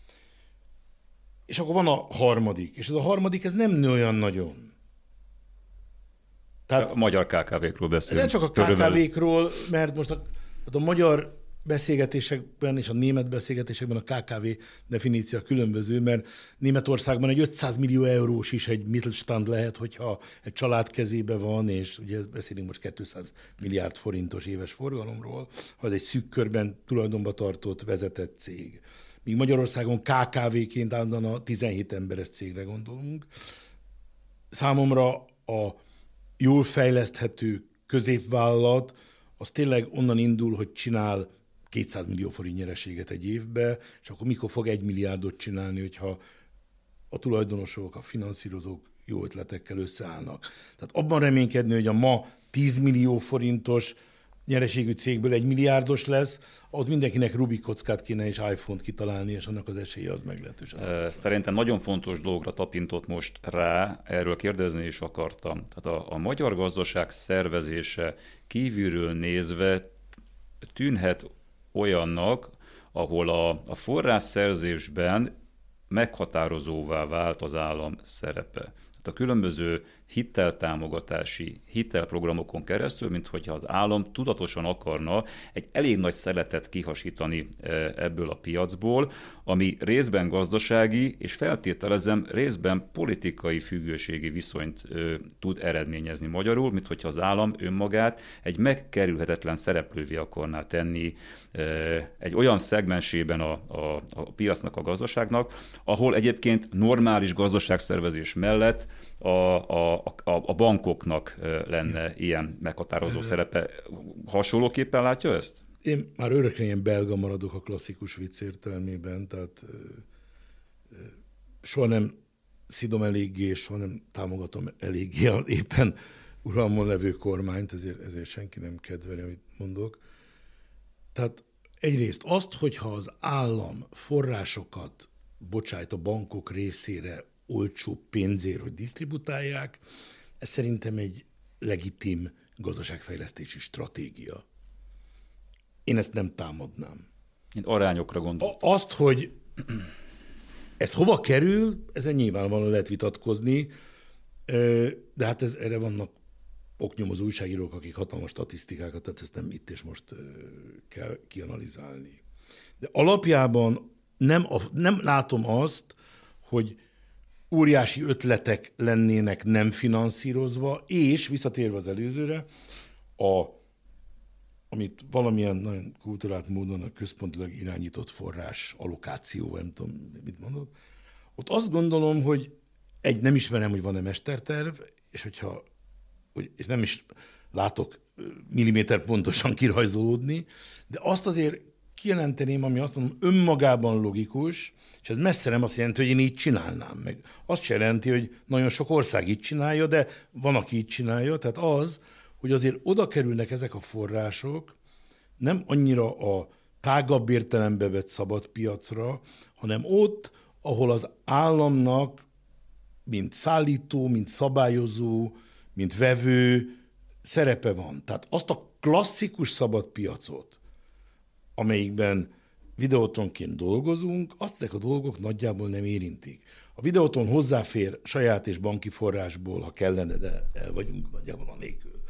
És akkor van a harmadik, és ez a harmadik, ez nem nő olyan nagyon. Tehát, a magyar ká ká vékról beszélünk. Nem csak a ká ká vékról, mert most a, a magyar beszélgetésekben és a német beszélgetésekben a ká ká vé definíció különböző, mert Németországban egy ötszáz millió eurós is egy Mittelstand lehet, hogyha egy család kezébe van, és ugye beszélünk most kétszáz milliárd forintos éves forgalomról, ha ez egy szűk körben tulajdonba tartott, vezetett cég. Míg Magyarországon ká ká véként állandóan a tizenhét emberes cégre gondolunk. Számomra a jól fejleszthető középvállalat az tényleg onnan indul, hogy csinál kétszáz millió forint nyereséget egy évbe, és akkor mikor fog egy milliárdot csinálni, hogyha a tulajdonosok, a finanszírozók jó ötletekkel összeállnak. Tehát abban reménykedni, hogy a ma tíz millió forintos nyereségű cégből egy milliárdos lesz, ahhoz mindenkinek Rubik kockát kéne és iPhone-t kitalálni, és annak az esélye az meglehetősen. Szerintem nagyon fontos dologra tapintott most rá, erről kérdezni is akartam. Tehát a, a magyar gazdaság szervezése kívülről nézve tűnhet olyannak, ahol a, a forrásszerzésben meghatározóvá vált az állam szerepe. A különböző hiteltámogatási hitelprogramokon keresztül, mint hogyha az állam tudatosan akarna egy elég nagy szeletet kihasítani ebből a piacból, ami részben gazdasági, és feltételezem részben politikai függőségi viszonyt tud eredményezni magyarul, mint hogyha az állam önmagát egy megkerülhetetlen szereplővé akarná tenni egy olyan szegmensében a, a, a piacnak, a gazdaságnak, ahol egyébként normális gazdaságszervezés mellett a, a, a, a bankoknak lenne ilyen meghatározó szerepe. Hasonlóképpen látja ezt? Én már örökre ilyen belga maradok a klasszikus vicc értelmében, tehát soha nem szidom eléggé, és soha nem támogatom eléggé a éppen uralmon levő kormányt, ezért, ezért senki nem kedveli, amit mondok. Tehát egyrészt azt, hogyha az állam forrásokat bocsájt a bankok részére olcsó pénzért, hogy disztributálják, ez szerintem egy legitim gazdaságfejlesztési stratégia. Én ezt nem támadnám. Én arányokra gondolok. Azt, hogy ez hova kerül, ezen nyilvánvalóan lehet vitatkozni, de hát ez, erre vannak oknyomozó újságírók, akik hatalmas statisztikákat, tehát ezt nem itt és most kell kianalizálni. De alapjában nem, nem látom azt, hogy óriási ötletek lennének nem finanszírozva, és visszatérve az előzőre, a, amit valamilyen nagyon kulturált módon a központilag irányított forrás allokáció, nem tudom, mit mondod, ott azt gondolom, hogy egy, nem ismerem, hogy van-e mesterterv, és hogyha, és nem is látok milliméter pontosan kirajzolódni, de azt azért kijelenteném, ami azt mondom, önmagában logikus, és ez messze nem azt jelenti, hogy én így csinálnám meg. Azt se jelenti, hogy nagyon sok ország így csinálja, de van, aki így csinálja. Tehát az, hogy azért oda kerülnek ezek a források, nem annyira a tágabb értelembe vett szabad piacra, hanem ott, ahol az államnak, mint szállító, mint szabályozó, mint vevő szerepe van. Tehát azt a klasszikus szabad piacot, amelyikben Videótonként dolgozunk, azt ezek a dolgok nagyjából nem érintik. A Videóton hozzáfér saját és banki forrásból, ha kellene, de el vagyunk nagyjából a nélkül.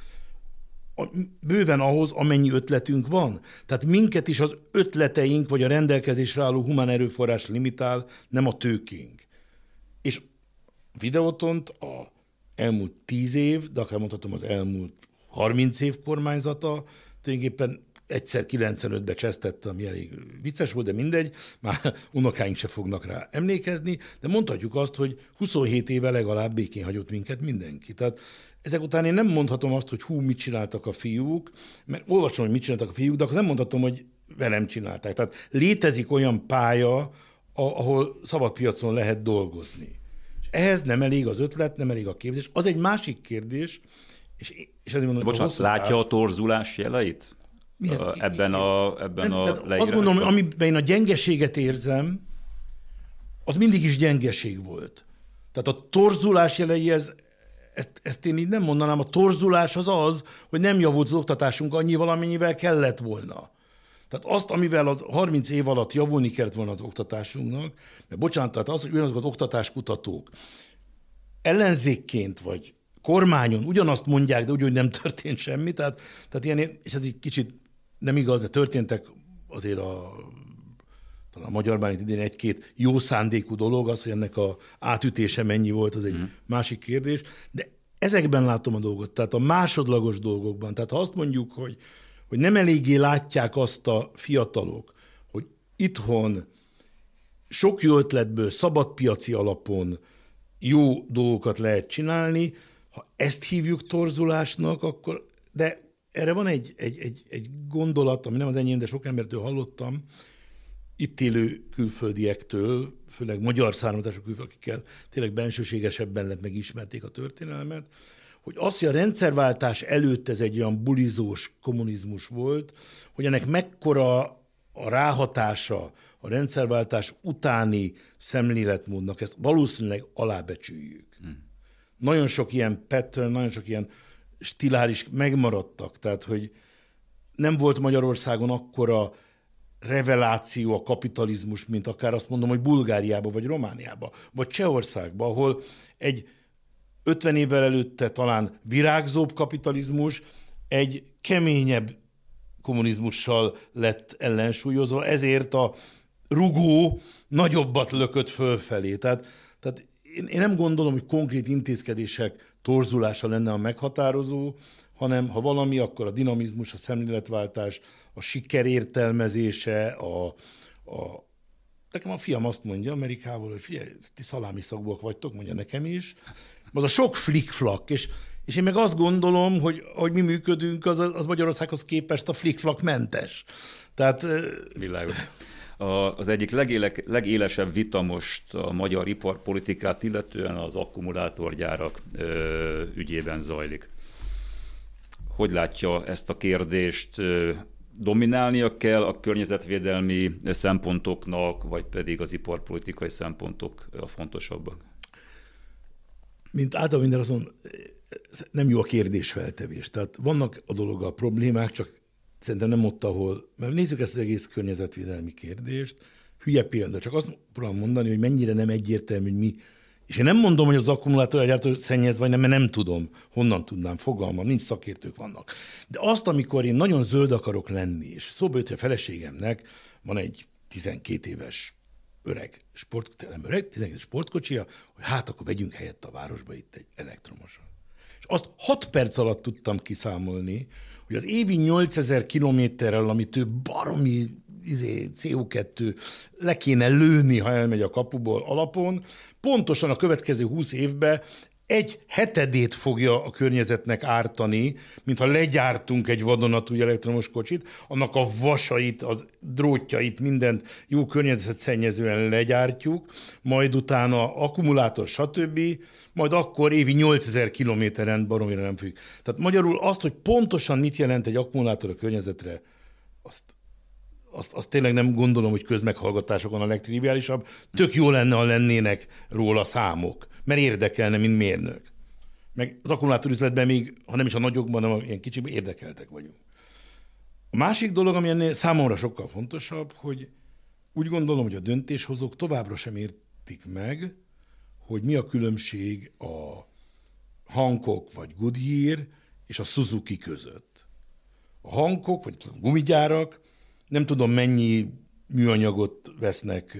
Bőven ahhoz, amennyi ötletünk van. Tehát minket is az ötleteink, vagy a rendelkezésre álló humán erőforrás limitál, nem a tőkénk. És Videótont a elmúlt tíz év, de akár mondhatom az elmúlt harminc év kormányzata, tulajdonképpen egyszer kilencvenötben csesztette, ami elég vicces volt, de mindegy, már unokáink se fognak rá emlékezni, de mondhatjuk azt, hogy huszonhét éve legalább békén hagyott minket mindenki. Tehát ezek után én nem mondhatom azt, hogy hú, mit csináltak a fiúk, mert olvasom, hogy mit csináltak a fiúk, de akkor nem mondhatom, hogy velem csinálták. Tehát létezik olyan pálya, ahol szabad piacon lehet dolgozni. És ehhez nem elég az ötlet, nem elég a képzés. Az egy másik kérdés, És, és mondom, De bocsánat, látja táv... a torzulás jeleit? Ez, ebben a, ebben nem, a leírásban? Azt gondolom, amiben én a gyengeséget érzem, az mindig is gyengeség volt. Tehát a torzulás jelei, ez, ezt, ezt én így nem mondanám, a torzulás az az, hogy nem javult az oktatásunk annyival, amennyivel kellett volna. Tehát azt, amivel az harminc év alatt javulni kellett volna az oktatásunknak, mert bocsánat, tehát az, hogy ugyanazokat oktatáskutatók ellenzékként vagy kormányon ugyanazt mondják, de úgy, hogy nem történt semmi, tehát, tehát ilyen, és ez egy kicsit nem igaz, de történtek azért a, talán a magyarban idén egy-két jó szándékú dolog, az, hogy ennek a átütése mennyi volt, az egy mm. másik kérdés, de ezekben látom a dolgot, tehát a másodlagos dolgokban, tehát ha azt mondjuk, hogy, hogy nem eléggé látják azt a fiatalok, hogy itthon sok jó ötletből, szabadpiaci alapon jó dolgokat lehet csinálni, ha ezt hívjuk torzulásnak, akkor, de erre van egy, egy, egy, egy gondolat, ami nem az enyém, de sok embertől hallottam, itt élő külföldiektől, főleg magyar származású külföld, akikkel tényleg bensőségesebben lett, megismerték a történelmet, hogy az, hogy a rendszerváltás előtt ez egy olyan bulizós kommunizmus volt, hogy ennek mekkora a ráhatása a rendszerváltás utáni szemléletmódnak, ezt valószínűleg alábecsüljük. Hmm. Nagyon sok ilyen pattern, nagyon sok ilyen stiláris megmaradtak, tehát hogy nem volt Magyarországon akkora reveláció a kapitalizmus, mint akár azt mondom, hogy Bulgáriába, vagy Romániába, vagy Csehországba, ahol egy ötven évvel előtte talán virágzóbb kapitalizmus egy keményebb kommunizmussal lett ellensúlyozva, ezért a rugó nagyobbat lökött fölfelé. Tehát, tehát én, én nem gondolom, hogy konkrét intézkedések torzulása lenne a meghatározó, hanem ha valami, akkor a dinamizmus, a szemléletváltás, a siker értelmezése, a, a... Nekem a fiam azt mondja Amerikából, hogy figyelj, ti szalámi szagúak vagytok, mondja nekem is. Az a sok flick-flak, és, és én meg azt gondolom, hogy hogy mi működünk, az, az Magyarországhoz képest a flick-flak mentes. Tehát... Világos. Az egyik legélek, legélesebb vita most a magyar iparpolitikát illetően az akkumulátorgyárak ö, ügyében zajlik. Hogy látja ezt a kérdést? Dominálnia kell a környezetvédelmi szempontoknak, vagy pedig az iparpolitikai szempontok a fontosabbak? Mint általában minden azt mondom, nem jó a kérdésfeltevés. Tehát vannak a dologgal problémák, csak szerintem nem ott, ahol... Mert nézzük ezt az egész környezetvédelmi kérdést, hülye példa, csak azt próbálom mondani, hogy mennyire nem egyértelmű, hogy mi... És én nem mondom, hogy az akkumulátor egyáltalán szennyez, vagy nem, mert nem tudom, honnan tudnám, fogalmam, nincs, szakértők vannak. De azt, amikor én nagyon zöld akarok lenni, és szóba jött, hogy a feleségemnek van egy tizenkét éves öreg, sport, nem öreg, tizenkét éves sportkocsija, hogy hát akkor vegyünk helyett a városba itt egy elektromosat. És azt hat perc alatt tudtam kiszámolni, hogy az évi nyolcezer kilométerrel, amit ő baromi izé, cé o kettő le kéne lőni, ha elmegy a kapuból alapon, pontosan a következő húsz évben egy hetedét fogja a környezetnek ártani, mintha legyártunk egy vadonatúj elektromos kocsit, annak a vasait, az drótjait, mindent jó környezetszennyezően legyártjuk, majd utána akkumulátor, stb., majd akkor évi nyolcezer kilométeren baromira nem függ. Tehát magyarul azt, hogy pontosan mit jelent egy akkumulátor a környezetre, azt Azt, azt tényleg nem gondolom, hogy közmeghallgatásokon a legtriviálisabb. Tök jó lenne, ha lennének róla számok, mert érdekelne, mint mérnök. Meg az akkumulátorüzletben még, ha nem is a nagyokban, hanem ilyen kicsiben érdekeltek vagyunk. A másik dolog, ami ennél számomra sokkal fontosabb, hogy úgy gondolom, hogy a döntéshozók továbbra sem értik meg, hogy mi a különbség a Hankook vagy Goodyear és a Suzuki között. A Hankook, vagy a gumigyárak, nem tudom, mennyi műanyagot vesznek,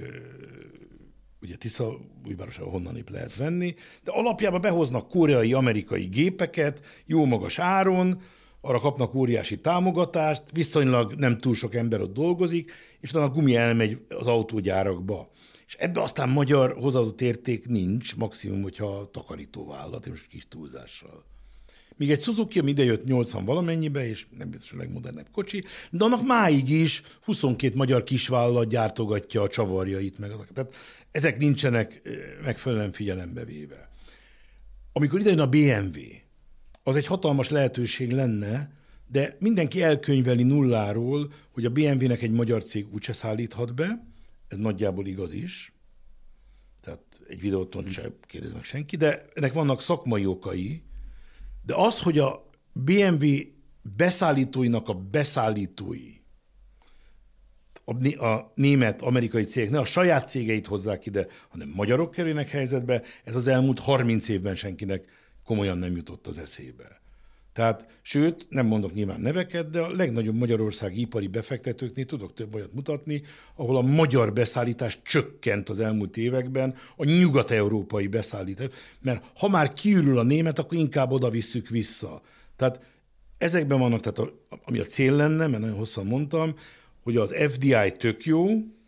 ugye Tisza újvárosában honnan épp lehet venni, de alapjában behoznak koreai, amerikai gépeket, jó magas áron, arra kapnak óriási támogatást, viszonylag nem túl sok ember ott dolgozik, és utána a gumi elmegy az autógyárakba. És ebbe aztán magyar hozzáadott érték nincs, maximum, hogyha takarítóvállalat, és kis túlzással. Míg egy Suzuki, ami idejött nyolcvan valamennyibe, és nem biztos a legmodernebb kocsi, de annak máig is huszonkét magyar kisvállalat gyártogatja a csavarjait, meg azokat. Tehát ezek nincsenek megfelelően figyelembe véve. Amikor idejön a bé em vé, az egy hatalmas lehetőség lenne, de mindenki elkönyveli nulláról, hogy a bé em vé-nek egy magyar cég úgyse szállíthat be, ez nagyjából igaz is, tehát egy videóton sem kérdez meg senki, de ennek vannak szakmai okai, de az, hogy a bé em vé beszállítóinak a beszállítói, a német, amerikai cégek ne a saját cégeit hozzák ide, hanem magyarok kerülnek helyzetbe, ez az elmúlt harminc évben senkinek komolyan nem jutott az eszébe. Tehát, sőt, nem mondok nyilván neveket, de a legnagyobb magyarországi ipari befektetőknél tudok több olyat mutatni, ahol a magyar beszállítás csökkent az elmúlt években, a nyugat-európai beszállítás, mert ha már kiürül a német, akkor inkább oda visszük vissza. Tehát ezekben vannak, tehát a, ami a cél lenne, mert nagyon hosszan mondtam, hogy az ef dé i tök jó,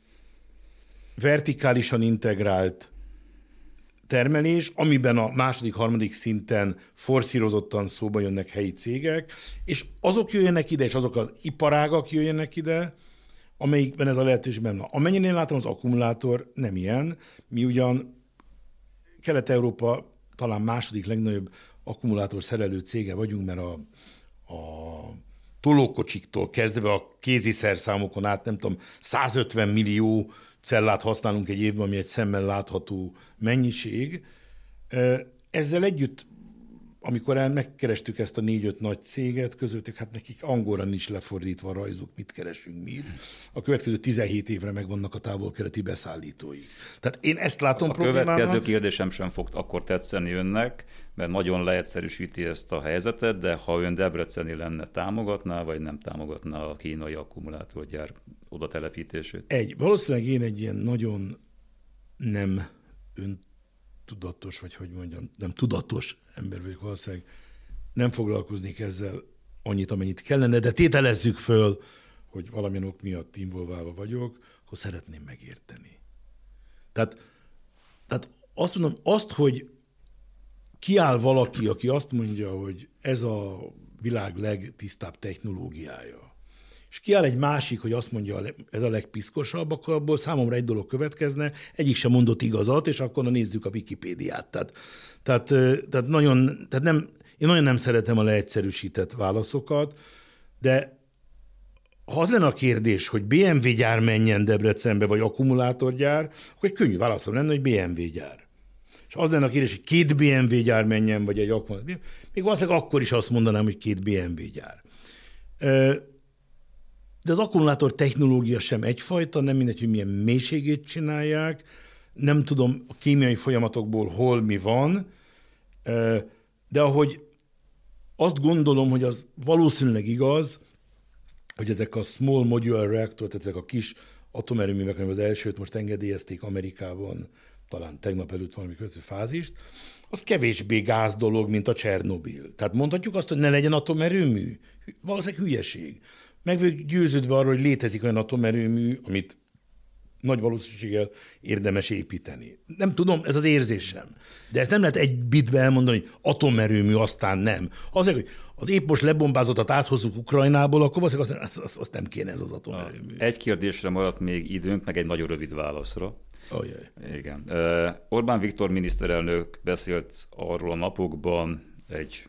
vertikálisan integrált termelés, amiben a második, harmadik szinten forszírozottan szóba jönnek helyi cégek, és azok jöjjenek ide, és azok az iparágak jöjjenek ide, amelyikben ez a lehetőség benne van. Amennyire én látom, az akkumulátor nem ilyen. Mi ugyan Kelet-Európa talán második legnagyobb akkumulátor szerelő cége vagyunk, mert a, a tolókocsiktól kezdve a kéziszerszámokon át, nem tudom, százötven millió cellát használunk egy évben, ami egy szemmel látható mennyiség. Ezzel együtt, amikor el megkerestük ezt a négy-öt nagy céget, közöttük, hát nekik angolra nincs lefordítva a rajzuk, mit keresünk mi. A következő tizenhét évre megvannak a távol-keleti beszállítóik. Tehát én ezt látom a problémának. A következő kérdésem sem fog akkor tetszeni önnek, mert nagyon leegyszerűsíti ezt a helyzetet, de ha ön debreceni lenne, támogatná, vagy nem támogatná a kínai akkumulátorgyár oda telepítését? Egy, valószínűleg én egy ilyen nagyon nem öntudatos, vagy hogy mondjam, nem tudatos ember vagyok, valószínűleg nem foglalkoznék ezzel annyit, amennyit kellene, de tételezzük föl, hogy valamilyen ok miatt involválva vagyok, akkor szeretném megérteni. Tehát, tehát azt mondom, azt, hogy kiáll valaki, aki azt mondja, hogy ez a világ legtisztább technológiája, és kiáll egy másik, hogy azt mondja, ez a legpiszkosabb, akkor abból számomra egy dolog következne, egyik sem mondott igazat, és akkor na nézzük a Wikipédiát. Tehát, tehát, tehát, nagyon, tehát nem, én nagyon nem szeretem a leegyszerűsített válaszokat, de ha az lenne a kérdés, hogy bé em vé gyár menjen Debrecenbe, vagy akkumulátorgyár, akkor egy könnyű válaszom lenne, hogy bé em vé gyár. És az lenne a kérdés, hogy két bé em vé gyár menjen, vagy egy akkumulátorgyár. Még valószínűleg akkor is azt mondanám, hogy két bé em vé gyár. De az akkumulátor technológia sem egyfajta, nem mindegy, hogy milyen mélységét csinálják, nem tudom a kémiai folyamatokból hol mi van, de ahogy azt gondolom, hogy az valószínűleg igaz, hogy ezek a small modular reactor, tehát ezek a kis atomerőművek, az elsőt most engedélyezték Amerikában, talán tegnap előtt valami következő fázist, az kevésbé gáz dolog, mint a Csernobil. Tehát mondhatjuk azt, hogy ne legyen atomerőmű? Valószínűleg hülyeség. Meg vagyok győződve arról, hogy létezik olyan atomerőmű, amit nagy valószínűséggel érdemes építeni. Nem tudom, ez az érzésem. De ezt nem lehet egy bitbe elmondani, hogy atomerőmű, aztán nem. Azért, hogy az épp most lebombázottat áthozzuk Ukrajnából, akkor valószínűleg azt, azt, azt nem kéne ez az atomerőmű. Egy kérdésre maradt még időnk, meg egy nagyon rövid válaszra. Ajaj. Igen. Orbán Viktor miniszterelnök beszélt arról a napokban egy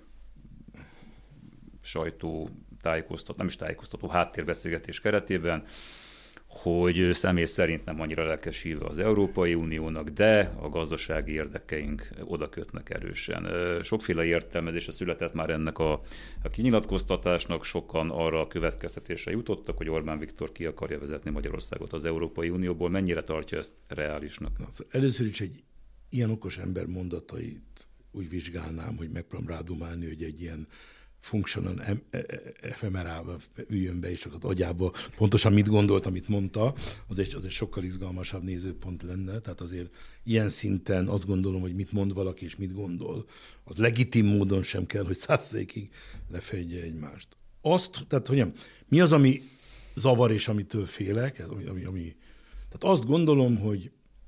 sajtó tájékoztató, nem is tájékoztató, háttérbeszélgetés keretében, hogy személy szerint nem annyira lelkesítve az Európai Uniónak, de a gazdasági érdekeink oda kötnek erősen. Sokféle értelmezése született már ennek a, a kinyilatkoztatásnak, sokan arra a következtetésre jutottak, hogy Orbán Viktor ki akarja vezetni Magyarországot az Európai Unióból. Mennyire tartja ezt reálisnak? Először is egy ilyen okos ember mondatait úgy vizsgálnám, hogy megpróbálom rádumálni, hogy egy ilyen functional ef em er á-ba üljön be, és az agyába pontosan mit gondolt, amit mondta, az egy, az egy sokkal izgalmasabb nézőpont lenne. Tehát azért ilyen szinten azt gondolom, hogy mit mond valaki, és mit gondol, az legitim módon sem kell, hogy százszerzékig lefedje egymást. Azt, tehát hogy mi az, ami zavar, és amitől félek, ez, ami, ami, ami, tehát azt gondolom, hogy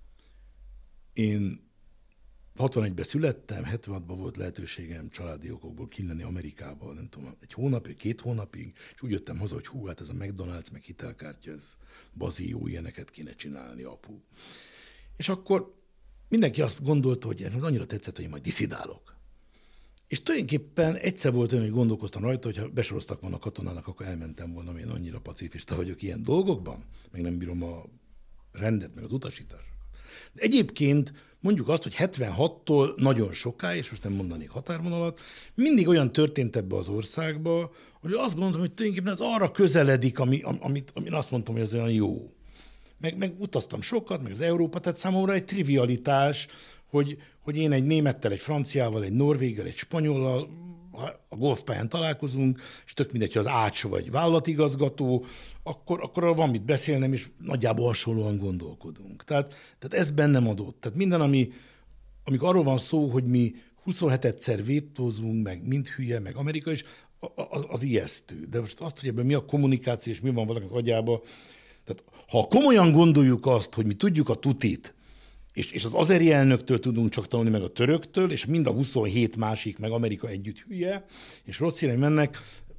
én hatvanegyben születtem, hetvenhatban volt lehetőségem családi okokból kimenni Amerikába, nem tudom, egy hónapig, két hónapig, és úgy jöttem haza, hogy hú, hát ez a McDonald's, meg hitelkártya, ez bazi jó, ilyeneket kéne csinálni, apu. És akkor mindenki azt gondolta, hogy ez annyira tetszett, hogy én majd diszidálok. És tulajdonképpen egyszer volt olyan, hogy gondolkoztam rajta, hogy ha besoroztak volna a katonának, akkor elmentem volna, mert én annyira pacifista vagyok ilyen dolgokban, meg nem bírom a rendet, meg az utasításokat. De egyébként mondjuk azt, hogy hetvenhattól nagyon sokáig, és most nem mondanék határvonalat, mindig olyan történt ebbe az országba, hogy azt gondolom, hogy tulajdonképpen ez arra közeledik, ami, amit, amit azt mondtam, hogy ez olyan jó. Meg, meg utaztam sokat, meg az Európa, tehát számomra egy trivialitás, hogy, hogy én egy némettel, egy franciával, egy norvéggel, egy spanyollal a golfpályán találkozunk, és tök mindegy, hogy az ács vagy vállalatigazgató, akkor, akkor van mit beszélnem, és nagyjából hasonlóan gondolkodunk. Tehát, tehát ez bennem adott. Tehát minden, ami, amikor arról van szó, hogy mi huszonhetedszer vétózunk, meg mind hülye, meg Amerika is, az, az ijesztő. De most azt, hogy ebben mi a kommunikáció, és mi van valaki az agyába, tehát ha komolyan gondoljuk azt, hogy mi tudjuk a tutit, és, és az azeri elnöktől tudunk csak tanulni, meg a töröktől, és mind a huszonhét másik, meg Amerika együtt hülye, és rossz irány mennek,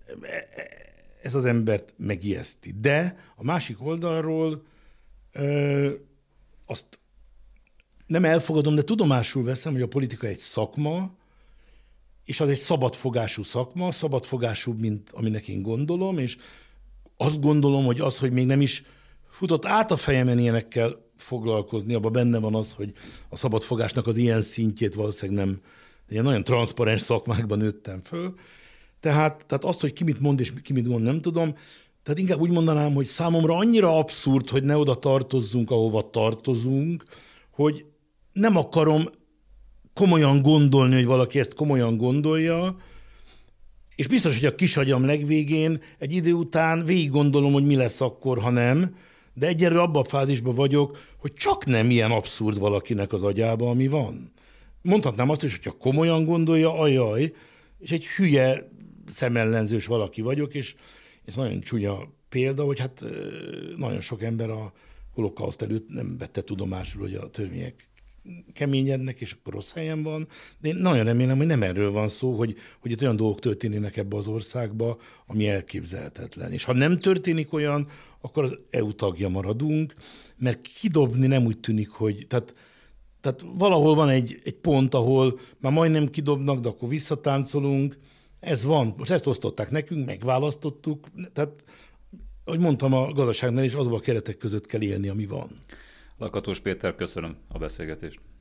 ez az embert megijeszti. De a másik oldalról ö, azt nem elfogadom, de tudomásul veszem, hogy a politika egy szakma, és az egy szabadfogású szakma, szabadfogású, mint aminek én gondolom, és azt gondolom, hogy az, hogy még nem is futott át a fejemen ilyenekkel foglalkozni, abban benne van az, hogy a szabadfogásnak az ilyen szintjét valószínűleg nem, ilyen nagyon transzparens szakmákban nőttem föl. Tehát, tehát azt, hogy ki mit mond és ki mit mond, nem tudom. Tehát inkább úgy mondanám, hogy számomra annyira abszurd, hogy ne oda tartozzunk, ahova tartozunk, hogy nem akarom komolyan gondolni, hogy valaki ezt komolyan gondolja, és biztos, hogy a kisagyam legvégén egy idő után végig gondolom, hogy mi lesz akkor, ha nem, de egyelőre abban a fázisban vagyok, hogy csak nem ilyen abszurd valakinek az agyába, ami van. Mondhatnám azt is, hogyha komolyan gondolja, ajaj, és egy hülye szemellenzős valaki vagyok, és ez nagyon csúnya példa, hogy hát nagyon sok ember a holokauszt előtt nem vette tudomásul, hogy a törvények keményednek, és akkor rossz helyen van. De én nagyon remélem, hogy nem erről van szó, hogy, hogy itt olyan dolgok történnének ebbe az országba, ami elképzelhetetlen. És ha nem történik olyan, akkor az é u tagja maradunk, mert kidobni nem úgy tűnik, hogy... Tehát, tehát valahol van egy, egy pont, ahol már majdnem kidobnak, de akkor visszatáncolunk. Ez van. Most ezt osztották nekünk, megválasztottuk. Tehát, ahogy mondtam, a gazdaságnál is azban a keretek között kell élni, ami van. Lakatos Péter, köszönöm a beszélgetést.